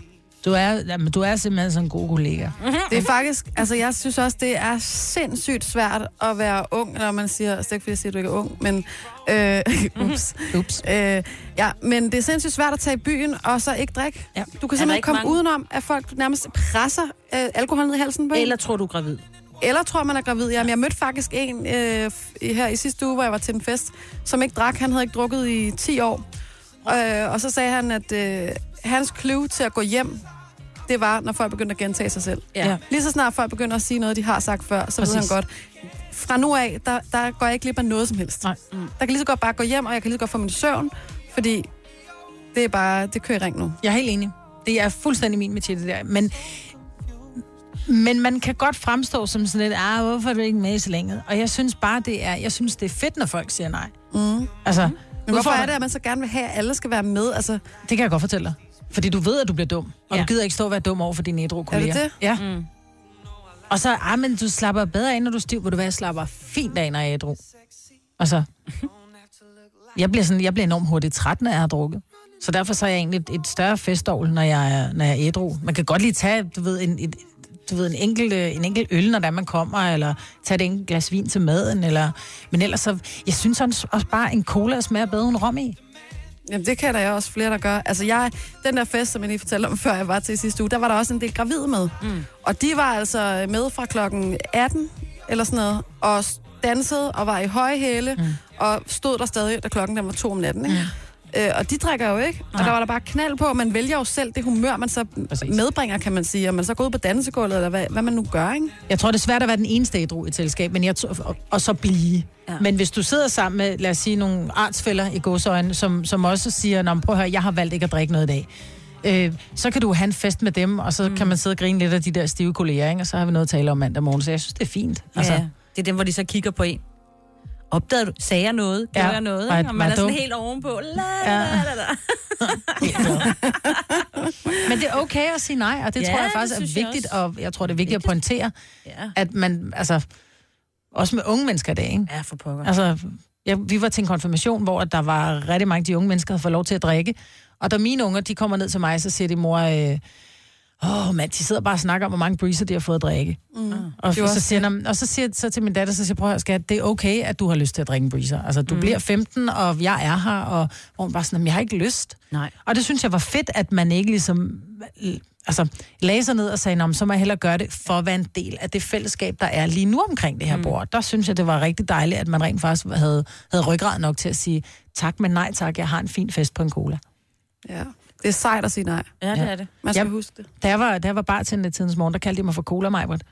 D: Du er, jamen, du er simpelthen sådan en god kollega.
B: Det er faktisk, altså jeg synes også, det er sindssygt svært at være ung, når man siger, det er ikke fordi jeg siger, at du ikke er ung, men, øh, ups,
D: ups.
B: Øh, ja, men det er sindssygt svært at tage i byen, og så ikke drikke.
D: Ja.
B: Du kan simpelthen komme mange... udenom, at folk nærmest presser øh, alkohol ned i halsen på en.
C: Eller tror du er gravid?
B: Eller tror man er gravid. Jamen, jeg mødte faktisk en øh, her i sidste uge, hvor jeg var til en fest, som ikke drak. Han havde ikke drukket i ti år. Øh, og så sagde han, at øh, hans clue til at gå hjem, det var, når folk begynder at gentage sig selv.
C: Ja.
B: Lige så snart folk begynder at sige noget, de har sagt før, så
D: Præcis.
B: ved han godt, fra nu af, der, der går jeg ikke glip af noget som helst.
D: Nej.
B: Mm. Der kan lige så godt bare gå hjem, og jeg kan lige så godt få min søvn, fordi det er bare, det kører i ring nu.
D: Jeg er helt enig. Det er fuldstændig min metier, det der. Men, men man kan godt fremstå som sådan lidt, ah, hvorfor er du ikke med i slænget? Og jeg synes bare, det er, jeg synes, det er fedt, når folk siger nej.
B: Mm.
D: Altså,
B: Men hvorfor er det, at man så gerne vil have, at alle skal være med? Altså...
D: Det kan jeg godt fortælle dig. Fordi du ved, at du bliver dum. Og ja. Du gider ikke stå og være dum over for dine ædru kolleger.
B: Er det det?
D: Ja. Mm. Og så, ah, men du slapper bedre af, når du er stiv. Hvor du hvad, slapper fint af, når jeg er ædru. Altså, jeg bliver, sådan, jeg bliver enormt hurtigt træt, når jeg har drukket. Så derfor så er jeg egentlig et, et større festål, når jeg er, når jeg er ædru. Man kan godt lige tage, du ved, en, et, du ved, en, enkelt, en enkelt øl, når der man kommer, eller tage et enkelt glas vin til maden. Eller... Men ellers så, jeg synes også bare, en cola smager bedre end rom i.
B: Jamen, det kan der jo også flere, der gør. Altså, jeg, den der fest, som jeg lige fortalte om, før jeg var til sidste uge, der var der også en del gravide med. Mm. Og de var altså med fra klokken atten, eller sådan noget, og dansede og var i høje hæle, mm. og stod der stadig, da klokken den var to om natten, ikke? Mm. Øh, og de drikker jo ikke. Og
D: Nej.
B: der var der bare knald på, man vælger jo selv det humør, man så Præcis. medbringer, kan man sige. Og man så går ud på dansegulvet, eller hvad, hvad man nu gør, ikke?
D: Jeg tror, det er svært at være den eneste ædru i et selskab, men jeg tror, og, og så blive. Ja. Men hvis du sidder sammen med, lad os sige, nogle artsfæller i gåseøjne, som, som også siger, nå, prøv at høre, jeg har valgt ikke at drikke noget i dag. Øh, så kan du have en fest med dem, og så mm. kan man sidde og grine lidt af de der stive kolleger, ikke? Og så har vi noget at tale om mandag morgen, så jeg synes, det er fint. Altså.
C: Ja, det er dem, hvor de så kigger på en. Opdagede du? Sagde jeg noget? Gør
D: ja,
C: jeg noget?
D: var,
C: Ikke? Og man er sådan
D: dum.
C: helt ovenpå. La,
D: Ja.
C: la, la, la.
D: Men det er okay at sige nej, og det
C: Ja,
D: tror jeg faktisk
C: det
D: er
C: synes jeg
D: vigtigt,
C: også.
D: og jeg tror, det er vigtigt at pointere,
C: Ja.
D: at man, altså, også med unge mennesker i dag, ikke?
C: Ja, for pokker.
D: Altså, ja, vi var til en konfirmation, hvor der var rigtig mange af de unge mennesker, der havde fået lov til at drikke. Og da mine unger, de kommer ned til mig, så siger de, mor, øh, åh mand, de sidder bare og snakker om, hvor mange breezer de har fået at drikke. Mm. Og, så siger, de, og så siger så til min datter, så siger, prøv at høre, skat, det er okay, at du har lyst til at drikke en breezer. Altså, du mm. bliver femten, og jeg er her, og hvor hun bare sådan, jeg har ikke lyst.
C: Nej.
D: Og det synes jeg var fedt, at man ikke ligesom... Altså, lagde sig ned og sagde, nå, så må jeg hellere gøre det for at være en del af det fællesskab, der er lige nu omkring det her mm. bord. Der synes jeg, det var rigtig dejligt, at man rent faktisk havde, havde ryggrad nok til at sige, tak, men nej tak, jeg har en fin fest på en cola.
B: Ja, det er sejt at sige nej.
C: Ja, det er det.
B: Man skal
D: Ja.
B: huske det.
D: Da jeg var, da jeg var bartender i tidens morgen, der kaldte de mig for cola Majbert.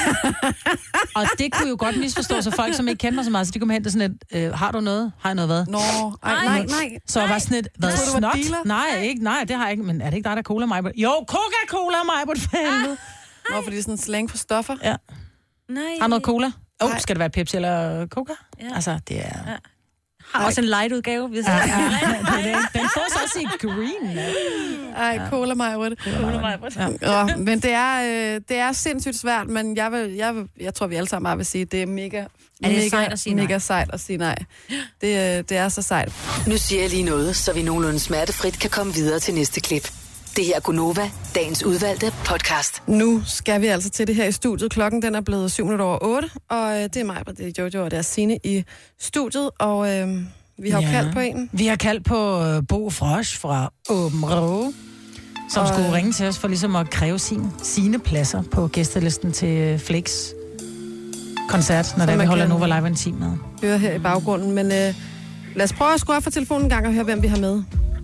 D: Og det kunne jo godt misforstås af folk, som ikke kendte mig så meget, så de kom hen til sådan et, øh, har du noget? Har jeg noget hvad?
B: Nå, ej, nej, nej.
D: Så jeg var sådan et, hvad,
B: Tror du, du var
D: snot?
B: dealer?
D: Nej, ikke, nej, det har jeg ikke, men er det ikke dig, der er cola Majbert? Jo, Coca-Cola Majbert, for helvede.
B: Nå, fordi det er sådan en slang for stoffer.
D: Ja.
C: Nej.
D: Har du noget cola? Åh, oh,
B: Nej.
D: skal det være Pepsi eller Coca?
C: Ja.
D: Altså, det er...
C: Ja. Har også en light-udgave, hvis
D: Ja,
C: jeg
D: ja, det er det. Den får så også i green.
B: Ej, cola mig, ja. Men det er, øh, det er sindssygt svært, men jeg, vil, jeg, vil, jeg tror, vi alle sammen bare vil sige, det er mega,
C: Er det
B: mega,
C: sejt at sige nej?
B: mega sejt at sige nej. Det, øh, det er så sejt.
E: Nu siger jeg lige noget, så vi nogenlunde smertefrit kan komme videre til næste klip. Det her er Gunova, dagens udvalgte podcast.
B: Nu skal vi altså til det her i studiet. Klokken den er blevet syv minutter over otte, og øh, det er mig, det er Jojo, og det er Signe i studiet, og øh, vi har jo
D: Ja.
B: kaldt på en.
D: Vi har kaldt på øh, Bo Frosch fra Åben Rå, som
B: Og,
D: skulle
B: øh,
D: ringe til os for ligesom at kræve sin, sine pladser på gæstelisten til øh, Flix koncert, når der vi
B: man
D: holder
B: kan-
D: Nova Live en time med.
B: Høre her i baggrunden, men øh, lad os prøve at skrue op for telefonen en gang og høre, hvem vi har med.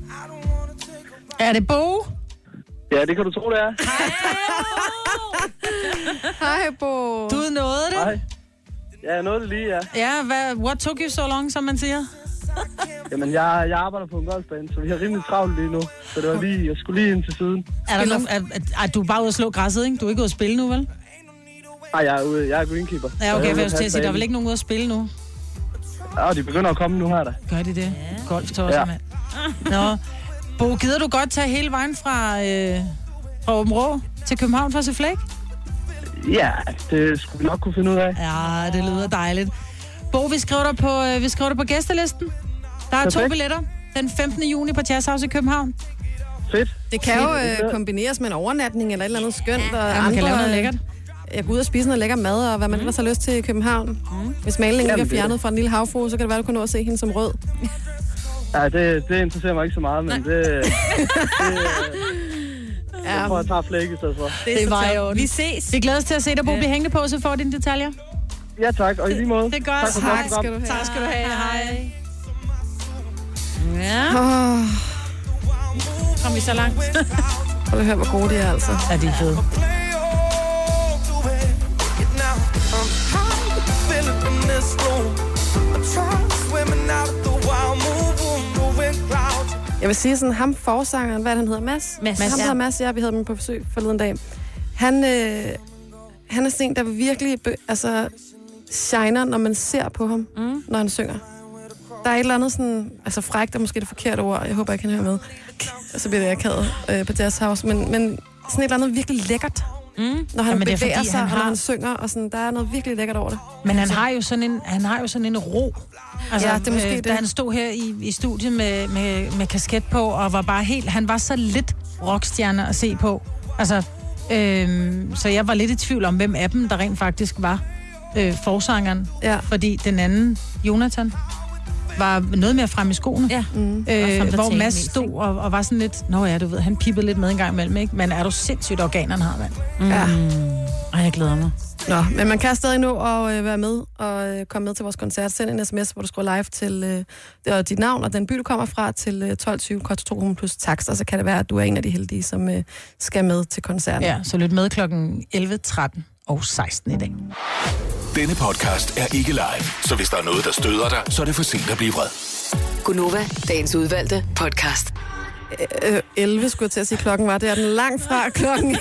D: Er det Bo?
J: Ja, det kan du tro, det er.
B: Hej, Bo.
D: Du nåede det?
J: Hej. Ja, jeg nåede det lige, ja.
D: Ja, hvad, what took you so long, som man siger?
J: Jamen, jeg, jeg arbejder på en golfbane, så vi har rimelig travlt lige nu. Så det var lige, jeg skulle lige ind til siden.
D: Er, der nogen, er, er, er du bare ude at slå græsset, ikke? Du er ikke ude at spille nu, vel?
J: Nej, jeg er ude, jeg er greenkeeper.
D: Ja, okay, jeg vil til at sige, der er vel ikke nogen ude at spille nu?
J: Ja, de begynder at komme nu her, da.
D: Gør de det? Ja. Golf-tosser,
J: Ja.
D: mand. Nå, Bo, gider du godt tage hele vejen fra, øh, fra Åben Rå til København for at se Flæk?
J: Ja, det skulle vi nok kunne finde ud af.
D: Ja, det lyder dejligt. Bo, vi skriver dig på, øh, vi skriver dig på gæstelisten. Der er to
J: Perfekt.
D: billetter. Den femtende juni på Jazz House i København.
J: Fedt.
B: Det kan jo øh, kombineres med en overnatning eller et eller andet skønt. Og
D: Ja, man
B: andre,
D: kan lave noget lækkert.
B: Jeg går ud og spise noget lækker mad, og hvad man mm. ellers har lyst til i København. Mm. Hvis malingen ikke er fjernet fra en lille havfrue, så kan det være, du kan nå at se hende som rød.
J: Ja, det, det interesserer mig ikke så meget, men det... det
B: Ja.
J: Jeg tror, jeg tager flæk i stedet for.
B: Det, det var
C: jo. Vi ses.
D: Vi glæder os til at se dig, Bo. Bliv hængende på, så får dine detaljer.
J: Ja, tak. Og i lige måde.
D: Det er godt.
J: Tak, for
B: Tak
J: godt
B: skal du have.
D: Tak skal du have. Hej. Ja.
B: Oh,
D: Kom vi så langt?
B: prøv at høre, hvor gode de er, altså.
D: Ja, de er fede.
B: Jeg vil sige sådan, ham forsangeren, hvad er det, han hedder, Mads?
C: Mads,
B: Ham
C: ja.
B: hedder Mads, ja, vi havde dem på besøg forleden dag. Han, øh, han er sådan en, der virkelig be, altså, shiner, når man ser på ham, mm. når han synger. Der er et eller andet sådan, altså frækt er måske det forkerte ord, jeg håber, jeg kan høre med. Og så bliver det akavet øh, på Jazz House, men, men sådan et eller andet virkelig lækkert. Mm. Når han
D: Jamen, det er
B: bevæger
D: fordi,
B: sig,
D: han
B: og når
D: har-
B: han synger, og sådan, der er noget virkelig lækkert over det.
D: Men han har jo sådan en, han har jo sådan en ro. Altså,
B: Ja, det er måske
D: øh,
B: det.
D: Da han stod her i, i studiet med, med, med kasket på, og var bare helt, han var så lidt rockstjerne at se på. Altså, øh, så jeg var lidt i tvivl om, hvem af dem, der rent faktisk var øh, forsangeren.
B: Ja.
D: Fordi den anden, Jonathan, var noget mere frem i skoene.
C: Ja.
B: Mm.
C: Også ham,
D: Øh,
C: der
D: hvor
C: talte
D: Mads
C: mest,
D: stod
C: ikke?
D: og, og var sådan lidt, nå ja, du ved, han pippede lidt med en gang imellem, ikke? Men er du sindssygt organerne har, mand?
C: Mm.
B: Ja.
C: Ej, jeg glæder mig.
B: Nå, men man kan stadig nå at øh, være med og øh, komme med til vores koncert. Send en sms, hvor du skriver live til øh, dit navn og den by, du kommer fra, til øh, tolv tyve, koster to kroner plus takst, og så kan det være, at du er en af de heldige, som øh, skal med til koncerten.
D: Ja, så lyt med klokken elleve, tretten og seksten i dag.
F: Denne podcast er ikke live, så hvis der er noget, der støder dig, så er det for sent at blive vred.
E: Gunova, dagens udvalgte podcast.
B: Øh, elleve skulle jeg til at sige, klokken var. Det er den langt fra klokken.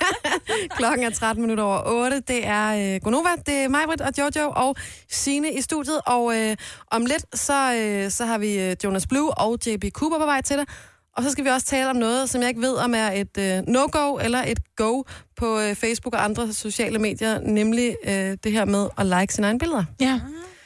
B: Klokken er tretten minutter over otte. Det er øh, Gonova, det er Majbrit og Jojo og Signe i studiet. Og øh, om lidt, så, øh, så har vi øh, Jonas Blue og J B Cooper på vej til dig. Og så skal vi også tale om noget, som jeg ikke ved, om er et øh, no-go eller et go på øh, Facebook og andre sociale medier. Nemlig øh, det her med at like sine egne billeder.
D: Ja.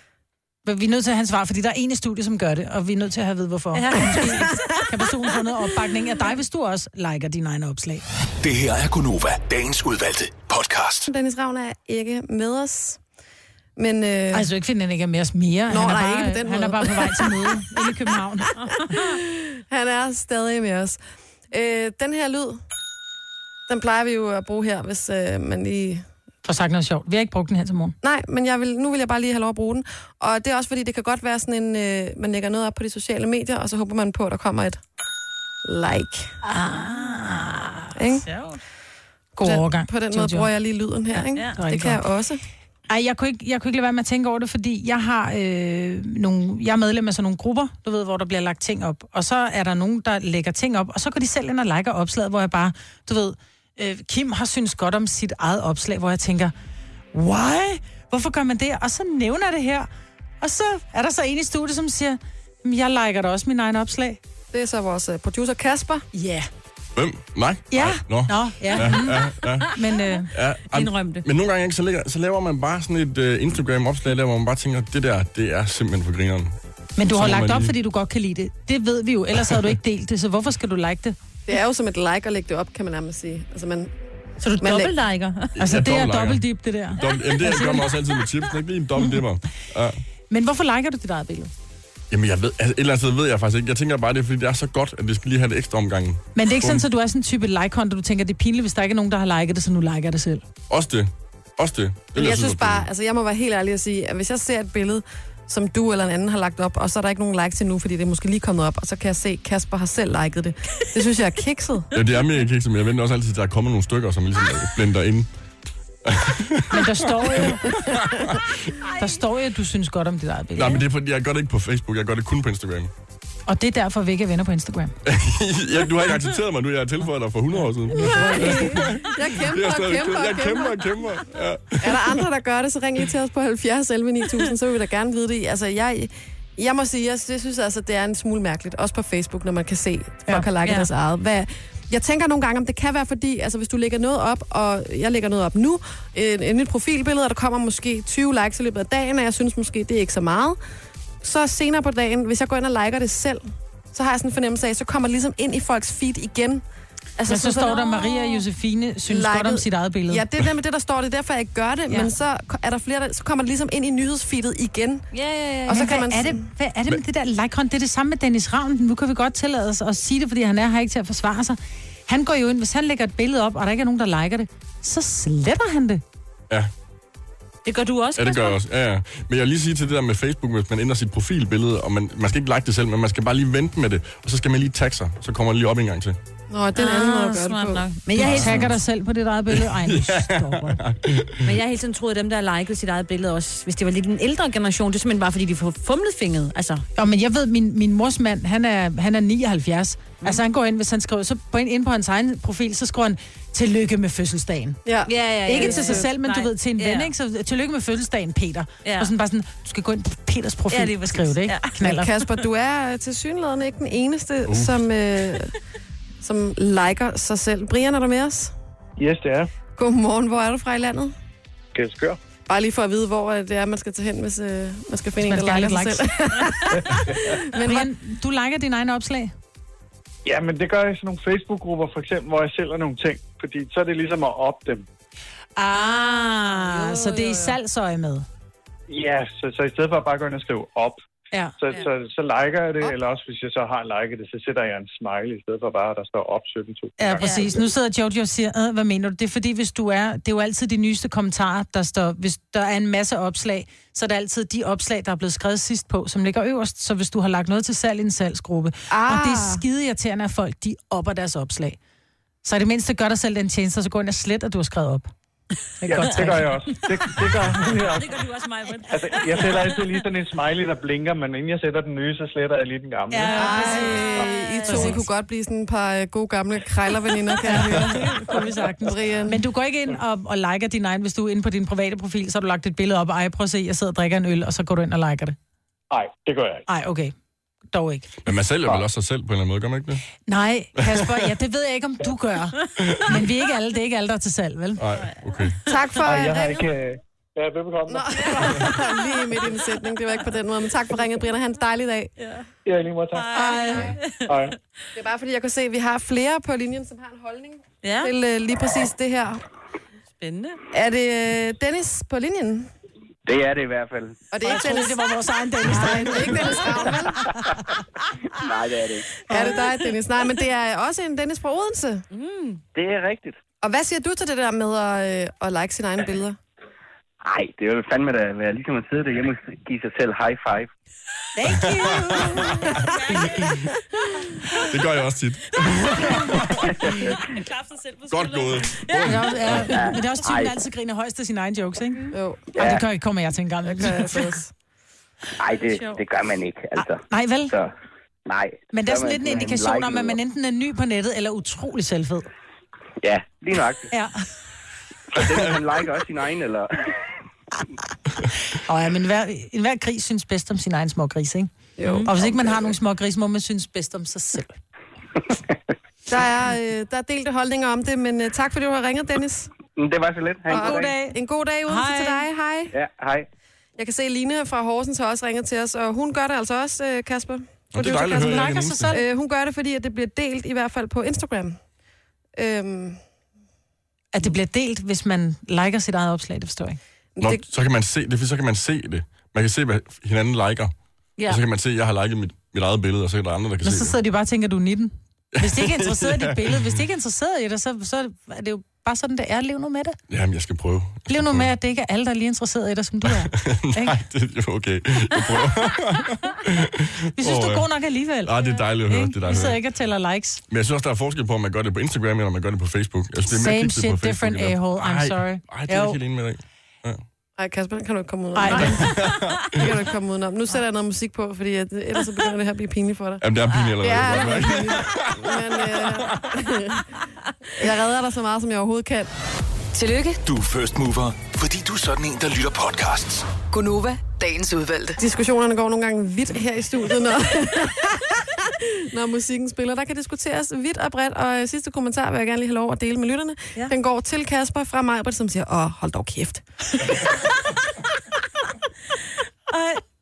D: Men vi er nødt til at have en svar, fordi der er en i studiet, som gør det, og vi er nødt til at have at vide, hvorfor. Ja. Måske kan personen få noget opbakning af dig, hvis du også liker dine egne opslag.
F: Det her er Gunova, dagens udvalgte podcast.
B: Dennis Ravn er ikke med os. Men, øh...
D: Altså, ikke finde, han ikke er med os mere.
B: Nå,
D: han er
B: nej,
D: bare,
B: ikke på den
D: Han
B: måde.
D: er bare på vej til møde inde i København.
B: Han er stadig med os. Øh, den her lyd, den plejer vi jo at bruge her, hvis øh, man lige...
D: For sagt noget sjovt. Vi har ikke brugt den her til morgen.
B: Nej, men jeg vil, nu vil jeg bare lige have lov at bruge den. Og det er også fordi, det kan godt være sådan en... Øh, man lægger noget op på de sociale medier, og så håber man på, at der kommer et like.
D: Ah,
B: ikke?
D: sjovt. God overgang.
B: På den måde
D: Jojo.
B: bruger jeg lige lyden her, ikke?
C: Ja,
B: det, det kan jeg også.
D: Ej, jeg kunne, ikke, jeg kunne ikke lade være med at tænke over det, fordi jeg har øh, nogle, jeg er medlem af sådan nogle grupper, du ved, hvor der bliver lagt ting op. Og så er der nogen, der lægger ting op, og så går de selv ind og liker opslaget, hvor jeg bare, du ved, øh, Kim har synes godt om sit eget opslag, hvor jeg tænker, why? Hvorfor gør man det? Og så nævner jeg det her. Og så er der så en i studiet, som siger, jeg liker da også min egen opslag.
B: Det er så vores uh, producer Kasper.
D: Ja. Yeah.
K: Hvem? Mig?
D: Ja.
K: Ej, nå.
D: Nå, ja.
K: Ja, ja, ja.
D: Men, øh,
K: ja,
C: indrøm det.
K: Men nogle gange ikke, så, lægger, så laver man bare sådan et uh, Instagram-opslag, der hvor man bare tænker, det der, det er simpelthen for grineren.
D: men du
K: Så
D: har
K: må
D: lagt
K: man
D: op,
K: lige-
D: fordi du godt kan lide det. Det ved vi jo, ellers havde du ikke delt det, så hvorfor skal du like det?
B: Det er jo som et like at lægge det op, kan man nærmest sige. Altså, man,
C: Så du
B: man
C: dobbelt-liker?
D: Altså,
K: Jeg
D: det er
K: dobbeltliker.
D: dobbeltdip, det der.
K: Dobbelt, jamen, det gør man også altid med chips. Det er ikke lige en dobbeltdipper. Ja.
D: Men hvorfor liker du dit eget billede?
K: Jamen, jeg ved, altså, et eller andet sted ved jeg faktisk ikke. Jeg tænker bare, det er, fordi det er så godt, at det skal lige have det ekstra omgangen.
D: Men det er ikke sådan,
K: Bum.
D: at du er sådan en type like-konto, du tænker, det er pinligt, hvis der ikke er nogen, der har liket det, så nu liker jeg det selv.
K: Også det. Også det. det
B: Men
K: vil
B: jeg synes
K: var
B: bare,
K: pinligt.
B: altså jeg må være helt ærlig at sige, at hvis jeg ser et billede, som du eller en anden har lagt op, og så er der ikke nogen likes endnu, fordi det er måske lige kommet op, og så kan jeg se, at Kasper har selv liket det. Det synes jeg er kikset.
K: Ja, det er mere kikset, men jeg venter også altid, at der er kommet nogle stykker, som ligesom blender ind.
D: Men der står jo, der står jo, at du synes godt om dit eget billede.
K: Nej, men det er fordi, jeg gør det ikke på Facebook, jeg gør det kun på Instagram.
D: Og det er derfor, vi ikke er venner på Instagram.
K: ja, du har ikke accepteret mig nu, jeg har tilføjet dig for hundrede år siden.
B: Jeg kæmper
K: Det er
B: og
K: stadig-
B: kæmper og
K: Jeg
B: kæmper.
K: kæmper og kæmper. Ja.
B: Er der andre, der gør det, så ring lige til os på halvfjerds elleve ni tusind, så vil vi da gerne vide det. Altså, jeg, jeg må sige, jeg, jeg synes altså, det er en smule mærkeligt, også på Facebook, når man kan se, at folk
D: Ja.
B: har liket
C: Ja.
B: deres eget. Hvad, jeg tænker nogle gange, om det kan være fordi, altså hvis du lægger noget op, og jeg lægger noget op nu, et, et nyt profilbillede, og der kommer måske tyve likes i løbet af dagen, og jeg synes måske, det er ikke så meget. Så senere på dagen, hvis jeg går ind og liker det selv, så har jeg sådan en fornemmelse af, så kommer det ligesom ind i folks feed igen.
D: Altså, men så, så står der, Maria og Josefine synes liket. godt om sit eget billede.
B: Ja, det er det, det der står, det er derfor, jeg ikke gør det, ja. Men så er der flere, der, så kommer det ligesom ind i nyhedsfeedet igen.
C: Ja, ja, ja.
D: Og så kan man... er det, hvad er det med det der like-hånd? Det er det samme med Dennis Ravn. Nu kan vi godt tillade os at sige det, fordi han er her ikke til at forsvare sig. Han går jo ind, hvis han lægger et billede op, og der ikke er nogen, der liker det, så sletter han det.
K: Ja.
C: Det gør du også,
K: Ja, det gør jeg også. Ja, ja. Men jeg vil lige sige til det der med Facebook, hvis man ændrer sit profilbillede, og man, man skal ikke like det selv, men man skal bare lige vente med det, og så skal man lige tagge sig, så kommer det lige op en gang til.
B: Nå, det er en anden måde at gøre det på.
D: Nok. Men jeg tagger dig selv på dit eget billede. Ej, nu stopper.
C: Men jeg har hele tiden troet, at dem, der har liket sit eget billede også, hvis det var lidt en ældre generation, det er simpelthen bare, fordi de får fumlet fingret. Altså.
D: Jo, men jeg ved, min, min mors mand, han er, han er nioghalvfjerds. Mm. Altså, han går ind, hvis han skriver, så på ind, ind på hans egen profil, så skriver han, tillykke med fødselsdagen.
B: Ja. Ja,
C: ja, ja,
D: ikke
C: ja,
D: til sig selv, men
C: nej.
D: du ved, til en ven,
C: ja.
D: ikke? Så tillykke med fødselsdagen, Peter.
C: Ja.
D: Og sådan bare sådan, du skal gå ind på Peters profil
C: ja,
D: og skrive det, ikke?
C: Ja.
D: Knaller.
B: Kasper, du er tilsyneladende ikke den eneste, uh. som, øh, som liker sig selv. Brian, er du med os?
J: Yes, det er.
B: Godmorgen, hvor er du fra i landet?
J: Skælskør.
B: Bare lige for at vide, hvor det er, man skal tage hen, hvis øh, man skal finde
D: man
B: en, der liker sig
D: likes.
B: selv.
D: Men Brian, du liker dine egne opslag?
J: Ja, men det gør jeg i sådan nogle Facebook-grupper, for eksempel, hvor jeg sælger nogle ting. Fordi så er det ligesom at op dem.
D: Ah, jo, så det er i salgsøje med?
J: Ja, så, så i stedet for at bare gå ind og skrive op,
D: ja.
J: så,
D: ja.
J: så, så liker jeg det, op. Eller også hvis jeg så har liket det, så sætter jeg en smiley i stedet for bare, at der står op sytten tusind.
D: Ja, præcis. Nu sidder Jojo og siger, hvad mener du? Det er fordi, hvis du er, det er jo altid de nyeste kommentarer, der står, hvis der er en masse opslag, så er det altid de opslag, der er blevet skrevet sidst på, som ligger øverst. Så hvis du har lagt noget til salg i en salgsgruppe, ah. og det er skide irriterende, at folk, de opper deres opslag. Så i det mindste gør dig selv den tjeneste, så gå ind og slet, at du har skrevet op.
J: Det, ja, det gør jeg også. Det, det, gør, jeg
C: det gør du også, Maja.
J: Altså, jeg sætter altid lige sådan en smiley, der blinker, men inden jeg sætter den nye, så sletter jeg lige den gamle.
B: Ja, Ej, I to I kunne godt blive sådan et par gode gamle krejlerveninder, kan jeg høre.
D: Brian. Men du går ikke ind og, og liker din egen, hvis du er inde på din private profil, så har du lagt et billede op, og ej, prøv at se, jeg sidder og drikker en øl, og så går du ind og liker det.
J: Nej, det gør jeg ikke.
D: Nej, okay. Dog ikke.
K: Men man sælger vel også sig selv på en eller anden måde, gør man ikke det?
D: Nej, Kasper, ja, det ved jeg ikke, om du gør. Men vi er ikke alle, det er ikke alle, der er til salg, vel?
K: Nej, okay.
B: Tak for...
J: Ej, jeg har ikke... Ja, velbekomme.
B: Lige midt i en sætning, det var ikke på den måde. Men tak for ringet, Brian. Ha' en dejlig dag.
J: Ja, ja lige måde, tak.
B: Hej. Hej. Det er bare fordi, jeg kan se, at vi har flere på linjen, som har en holdning
C: ja.
B: til uh, lige præcis det her.
C: Spændende.
B: Er det uh, Dennis på linjen?
J: Det er det i hvert fald.
B: Og det er ikke Dennis,
D: det var vores egen Dennis.
B: Nej, det er ikke Dennis Ravn, vel?
J: Nej, det er det ikke.
B: Er det dig, Dennis? Nej, men det er også en Dennis fra Odense.
C: Mm.
J: Det er rigtigt.
B: Og hvad siger du til det der med at, øh, at like sine egne billeder?
J: Nej, det er jo fandme da være ligesom at sidde derhjemme og give sig selv high five.
B: Thank you!
K: Det gør jeg også tit. Godt gået.
D: Ja, ja, ja. Men det er også typen, der altid griner højst af sine egne jokes, ikke?
B: Jo.
D: Ja. Ej, det kan, kommer jeg til en gang.
B: Det kan jeg også.
J: Nej, det, det gør man ikke, altså.
D: Nej, vel?
J: Så, nej.
D: Men der er sådan lidt en indikation om, at man enten er ny på nettet, eller utrolig selvfed.
J: Ja, lige nøjagtigt.
D: Ja.
J: Så den, han liker også sin egen, eller...
D: Og ja, men hver, enhver gris synes bedst om sin egen små gris, ikke?
B: Jo.
D: Og hvis ikke man har nogle små gris, må man synes bedst om sig selv.
B: Der er, øh, der er delte holdninger om det, men øh, tak fordi du har ringet, Dennis.
J: Det var så lidt. Ha' en
B: og
J: god
B: dag.
J: dag.
B: En god dag uden til dig. Hej.
J: Ja, hej.
B: Jeg kan se, at Line fra Horsens har også ringet til os, og hun gør det altså også, øh, Kasper.
K: Og det er dejligt at høre, jeg
B: sig selv. Øh, hun gør det, fordi at det bliver delt, i hvert fald på Instagram. Øhm.
D: At det bliver delt, hvis man liker sit eget opslag, det forstår jeg ikke.
K: Nå, det... så kan man se det, så kan man se det. Man kan se, hvad hinanden liker. Ja. Og så kan man se, at jeg har liket mit, mit eget billede, og så er der andre, der kan
D: Men
K: se
D: så sidder de bare og tænker, at du er nitten. Hvis de ikke er interesseret i dit billede, hvis de ikke er interesseret i det, så, så er det jo bare sådan, det er. Lev nu med det.
K: Jamen, jeg skal prøve. Jeg
D: Lev nu med, at det ikke er alle, der er lige interesseret i dig, som du er.
K: Nej, det er okay. Jeg prøver.
D: Vi synes, oh, du er god nok alligevel.
K: Ah, det er dejligt at høre. Det er
D: Vi sidder ikke og tæller likes.
K: Men jeg synes også, der er forskel på, om man gør det på Instagram, eller om man gør det på Facebook. Jeg synes, det er
D: Same shit,
K: på
D: different a-hole. I'm sorry.
K: Ej, det er ikke helt enig med dig. Ja.
B: Ej, Kasper, kan du ikke komme ud af. Nej, det kan du ikke komme ud af. Nu sætter jeg noget musik på, fordi at, ellers så begynder det her at blive pinligt for dig.
K: Jamen, det er pinligt allerede.
B: Ja, det er pinligt. Men øh, jeg redder dig så meget, som jeg overhovedet kan.
E: Tillykke.
F: Du er first mover, fordi du er sådan en, der lytter podcasts.
E: Gunova, dagens udvalgte.
B: Diskussionerne går nogle gange vidt her i studiet, når, når musikken spiller. Der kan diskuteres vidt og bredt, og sidste kommentar vil jeg gerne lige have lov at dele med lytterne. Ja. Den går til Kasper fra Majbert, som siger, åh, hold dog kæft.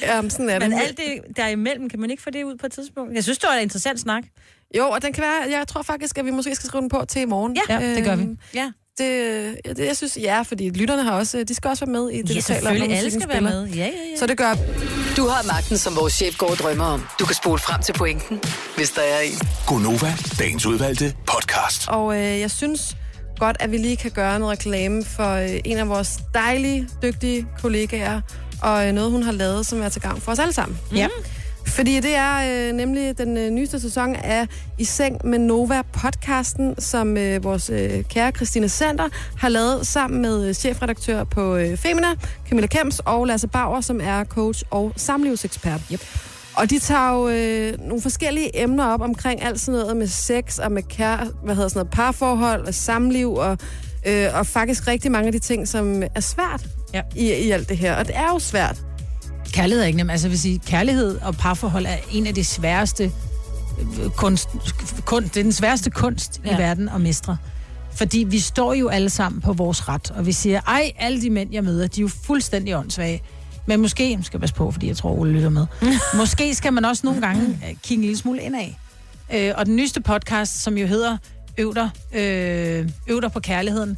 B: Jamen, sådan er det.
C: Men alt det der imellem, kan man ikke få det ud på et tidspunkt? Jeg synes, det var en interessant snak.
B: Jo, og den kan være, jeg tror faktisk, at vi måske skal skrive den på til i morgen.
D: Ja, ja det gør vi.
C: Ja.
B: Det, det, jeg synes, ja, fordi lytterne har også, de skal også være med i det,
C: ja,
B: vi taler om.
C: selvfølgelig, alle skal være med. Ja, ja, ja.
B: Så det gør...
E: Du har magten, som vores chef går og drømmer om. Du kan spole frem til pointen, hvis der er en.
F: Gonova, dagens udvalgte podcast.
B: Og øh, jeg synes godt, at vi lige kan gøre noget reklame for øh, en af vores dejlige, dygtige kollegaer, og øh, noget, hun har lavet, som er til gavn for os alle sammen.
C: Ja.
B: Fordi det er øh, nemlig den øh, nyeste sæson af I Seng med Nova-podcasten, som øh, vores øh, kære Christine Sander har lavet sammen med øh, chefredaktør på øh, Femina, Camilla Kems, og Lasse Bauer, som er coach og samlivsekspert. Yep. Og de tager jo øh, nogle forskellige emner op omkring alt sådan noget med sex og med kære, hvad hedder sådan noget, parforhold og samliv og, øh, og faktisk rigtig mange af de ting, som er svært ja. i, i alt det her. Og det er jo svært.
D: Kærlighed er ikke nemt. Altså, jeg vil sige, kærlighed og parforhold er en af de sværeste kunst, kunst det er den sværeste kunst ja. i verden at mestre. Fordi vi står jo alle sammen på vores ret, og vi siger, ej, alle de mænd, jeg møder, de er jo fuldstændig åndssvage. Men måske, jeg skal passe på, fordi jeg tror, Ole lytter med, måske skal man også nogle gange kigge en lille smule indad. Øh, og den nyeste podcast, som jo hedder Øv dig, øh, Øv dig på kærligheden,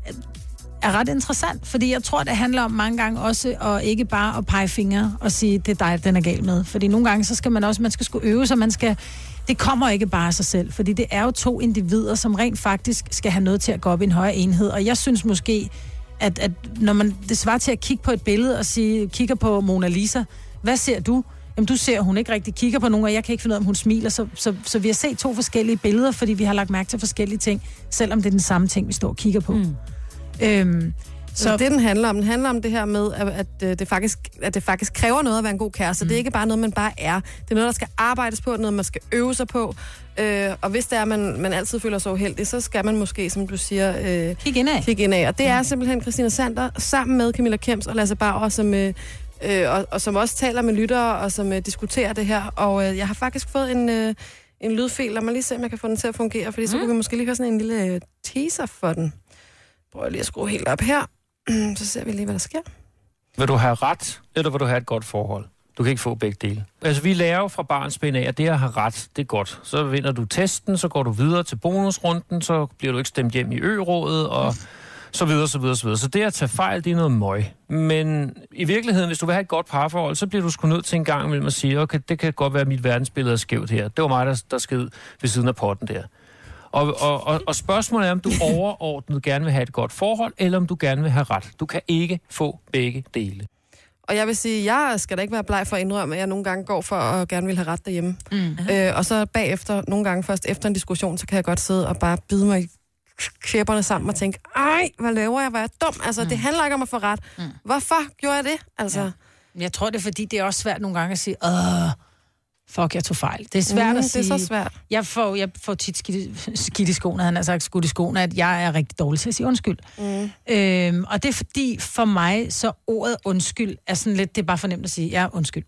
D: er ret interessant, fordi jeg tror, det handler om mange gange også at ikke bare at pege fingre og sige, det er dig, den er gal med. Fordi nogle gange, så skal man også, man skal skulle øve sig, man skal, det kommer ikke bare af sig selv, fordi det er jo to individer, som rent faktisk skal have noget til at gå op i en højere enhed. Og jeg synes måske, at, at når man, det svarer til at kigge på et billede og sige, kigger på Mona Lisa, hvad ser du? Jamen, du ser, hun ikke rigtig kigger på nogen, og jeg kan ikke finde ud af, om hun smiler. Så, så, så vi har set to forskellige billeder, fordi vi har lagt mærke til forskellige ting, selvom det er den samme ting, vi står og kigger på. Mm. Øhm,
B: så, så det, den handler om, den handler om det her med, at, at, det, faktisk, at det faktisk kræver noget at være en god kæreste. Mm. Det er ikke bare noget, man bare er. Det er noget, der skal arbejdes på, noget, man skal øve sig på. Øh, og hvis det er, at man, man altid føler sig uheldig, så skal man måske, som du siger, øh,
D: kigge indad.
B: Kigge indad. Og det er simpelthen Christina Sander, sammen med Camilla Kems og Lasse Bauer, som, øh, øh, og, og som også taler med lyttere, og som øh, diskuterer det her. Og øh, jeg har faktisk fået en... Øh, en lydfil. Lad mig lige se, om jeg kan få den til at fungere, fordi mm. så kunne vi måske lige have sådan en lille teaser for den. Prøv lige at skrue helt op her. Så ser vi lige, hvad der sker.
L: Vil du have ret, eller vil du have et godt forhold? Du kan ikke få begge dele. Altså, vi lærer jo fra barnsben af, at det at have ret, det er godt. Så vinder du testen, så går du videre til bonusrunden, så bliver du ikke stemt hjem i ø-rådet, og så videre, så videre, så videre. Så det at tage fejl, det er noget møg. Men i virkeligheden, hvis du vil have et godt parforhold, så bliver du sgu nødt til en gang imellem at sige, okay, det kan godt være, at mit verdensbillede er skævt her. Det var mig, der, der sked ved siden af potten der. Og, og, og, og spørgsmålet er, om du overordnet gerne vil have et godt forhold, eller om du gerne vil have ret. Du kan ikke få begge dele.
B: Og jeg vil sige, jeg skal da ikke være bleg for at indrømme, at jeg nogle gange går for at gerne vil have ret derhjemme. Mm. Øh, og så bagefter, nogle gange først efter en diskussion, så kan jeg godt sidde og bare bide mig i kæberne sammen og tænke, ej, hvad laver jeg, hvor er jeg dum? Altså, mm. det handler ikke om at få ret. Mm. Hvorfor gjorde jeg det? Altså... Ja.
D: Jeg tror, det er fordi, det er også svært nogle gange at sige, åh, fuck, jeg tog fejl. Det er svært mm, at sige.
B: Det er så svært.
D: Jeg får, jeg får tit skidt, skidt i skoene, han har sagt skudt i skoene, at jeg er rigtig dårlig til at sige undskyld. Mm. Øhm, og det er fordi, for mig, så ordet undskyld er sådan lidt, det er bare for nemt at sige, ja, undskyld.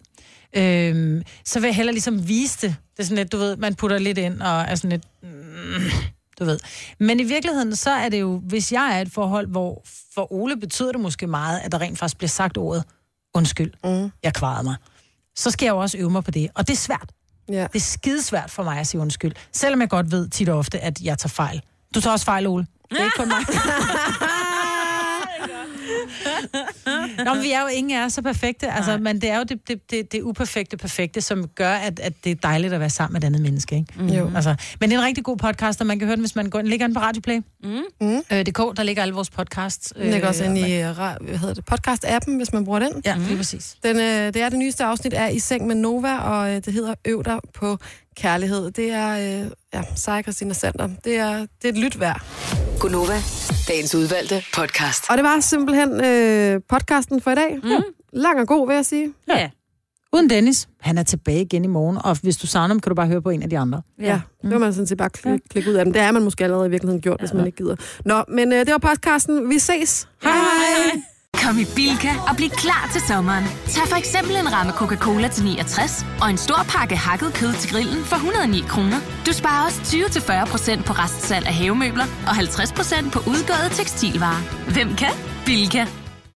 D: Øhm, så vil jeg hellere ligesom vise det. Det er sådan lidt, du ved, man putter lidt ind og er sådan lidt... Mm, du ved. Men i virkeligheden, så er det jo, hvis jeg er i et forhold, hvor for Ole betyder det måske meget, at der rent faktisk bliver sagt ordet undskyld, mm. jeg kvarede mig. Så skal jeg jo også øve mig på det. Og det er svært. Yeah. Det er skidesvært for mig at sige undskyld. Selvom jeg godt ved tit og ofte, at jeg tager fejl. Du tager også fejl, Ole. Det er ikke kun mig. Nå, men vi er jo ingen af os så perfekte, altså, men det er jo det, det, det, det uperfekte perfekte, som gør, at, at det er dejligt at være sammen med et andet menneske, ikke? Mm. Jo. Altså, men det er en rigtig god podcast, og man kan høre den, hvis man går, den ligger inde på Radioplay. Mm. Mm. Øh, D K, der ligger alle vores podcasts.
B: Den ligger også inde i hvad hedder det, podcast-appen, hvis man bruger den.
D: Ja, lige præcis.
B: Den, øh, det er det nyeste afsnit af I Seng med Nova, og øh, det hedder Øv dig på kærlighed. Det er, øh, ja, Sej Christina Sander. Det er, det er et lyt værd.
E: Gonova, dagens udvalgte podcast.
B: Og det var simpelthen øh, podcasten for i dag. Mm. Lang og god, vil jeg sige.
D: Ja. ja. Uden Dennis. Han er tilbage igen i morgen, og hvis du savner ham, kan du bare høre på en af de andre.
B: Ja, ja. Det var man sådan set bare klikke klik ud af dem. Det er man måske allerede i virkeligheden gjort, ja. Hvis man ikke gider. Nå, men øh, det var podcasten. Vi ses. Hej hej!
M: Kom i Bilka og bliv klar til sommeren. Tag for eksempel en ramme Coca-Cola til niogtres og en stor pakke hakket kød til grillen for et hundrede og ni kroner. Du sparer også tyve til fyrre procent på restsalg af havemøbler og halvtreds procent på udgåede tekstilvarer. Hvem kan? Bilka.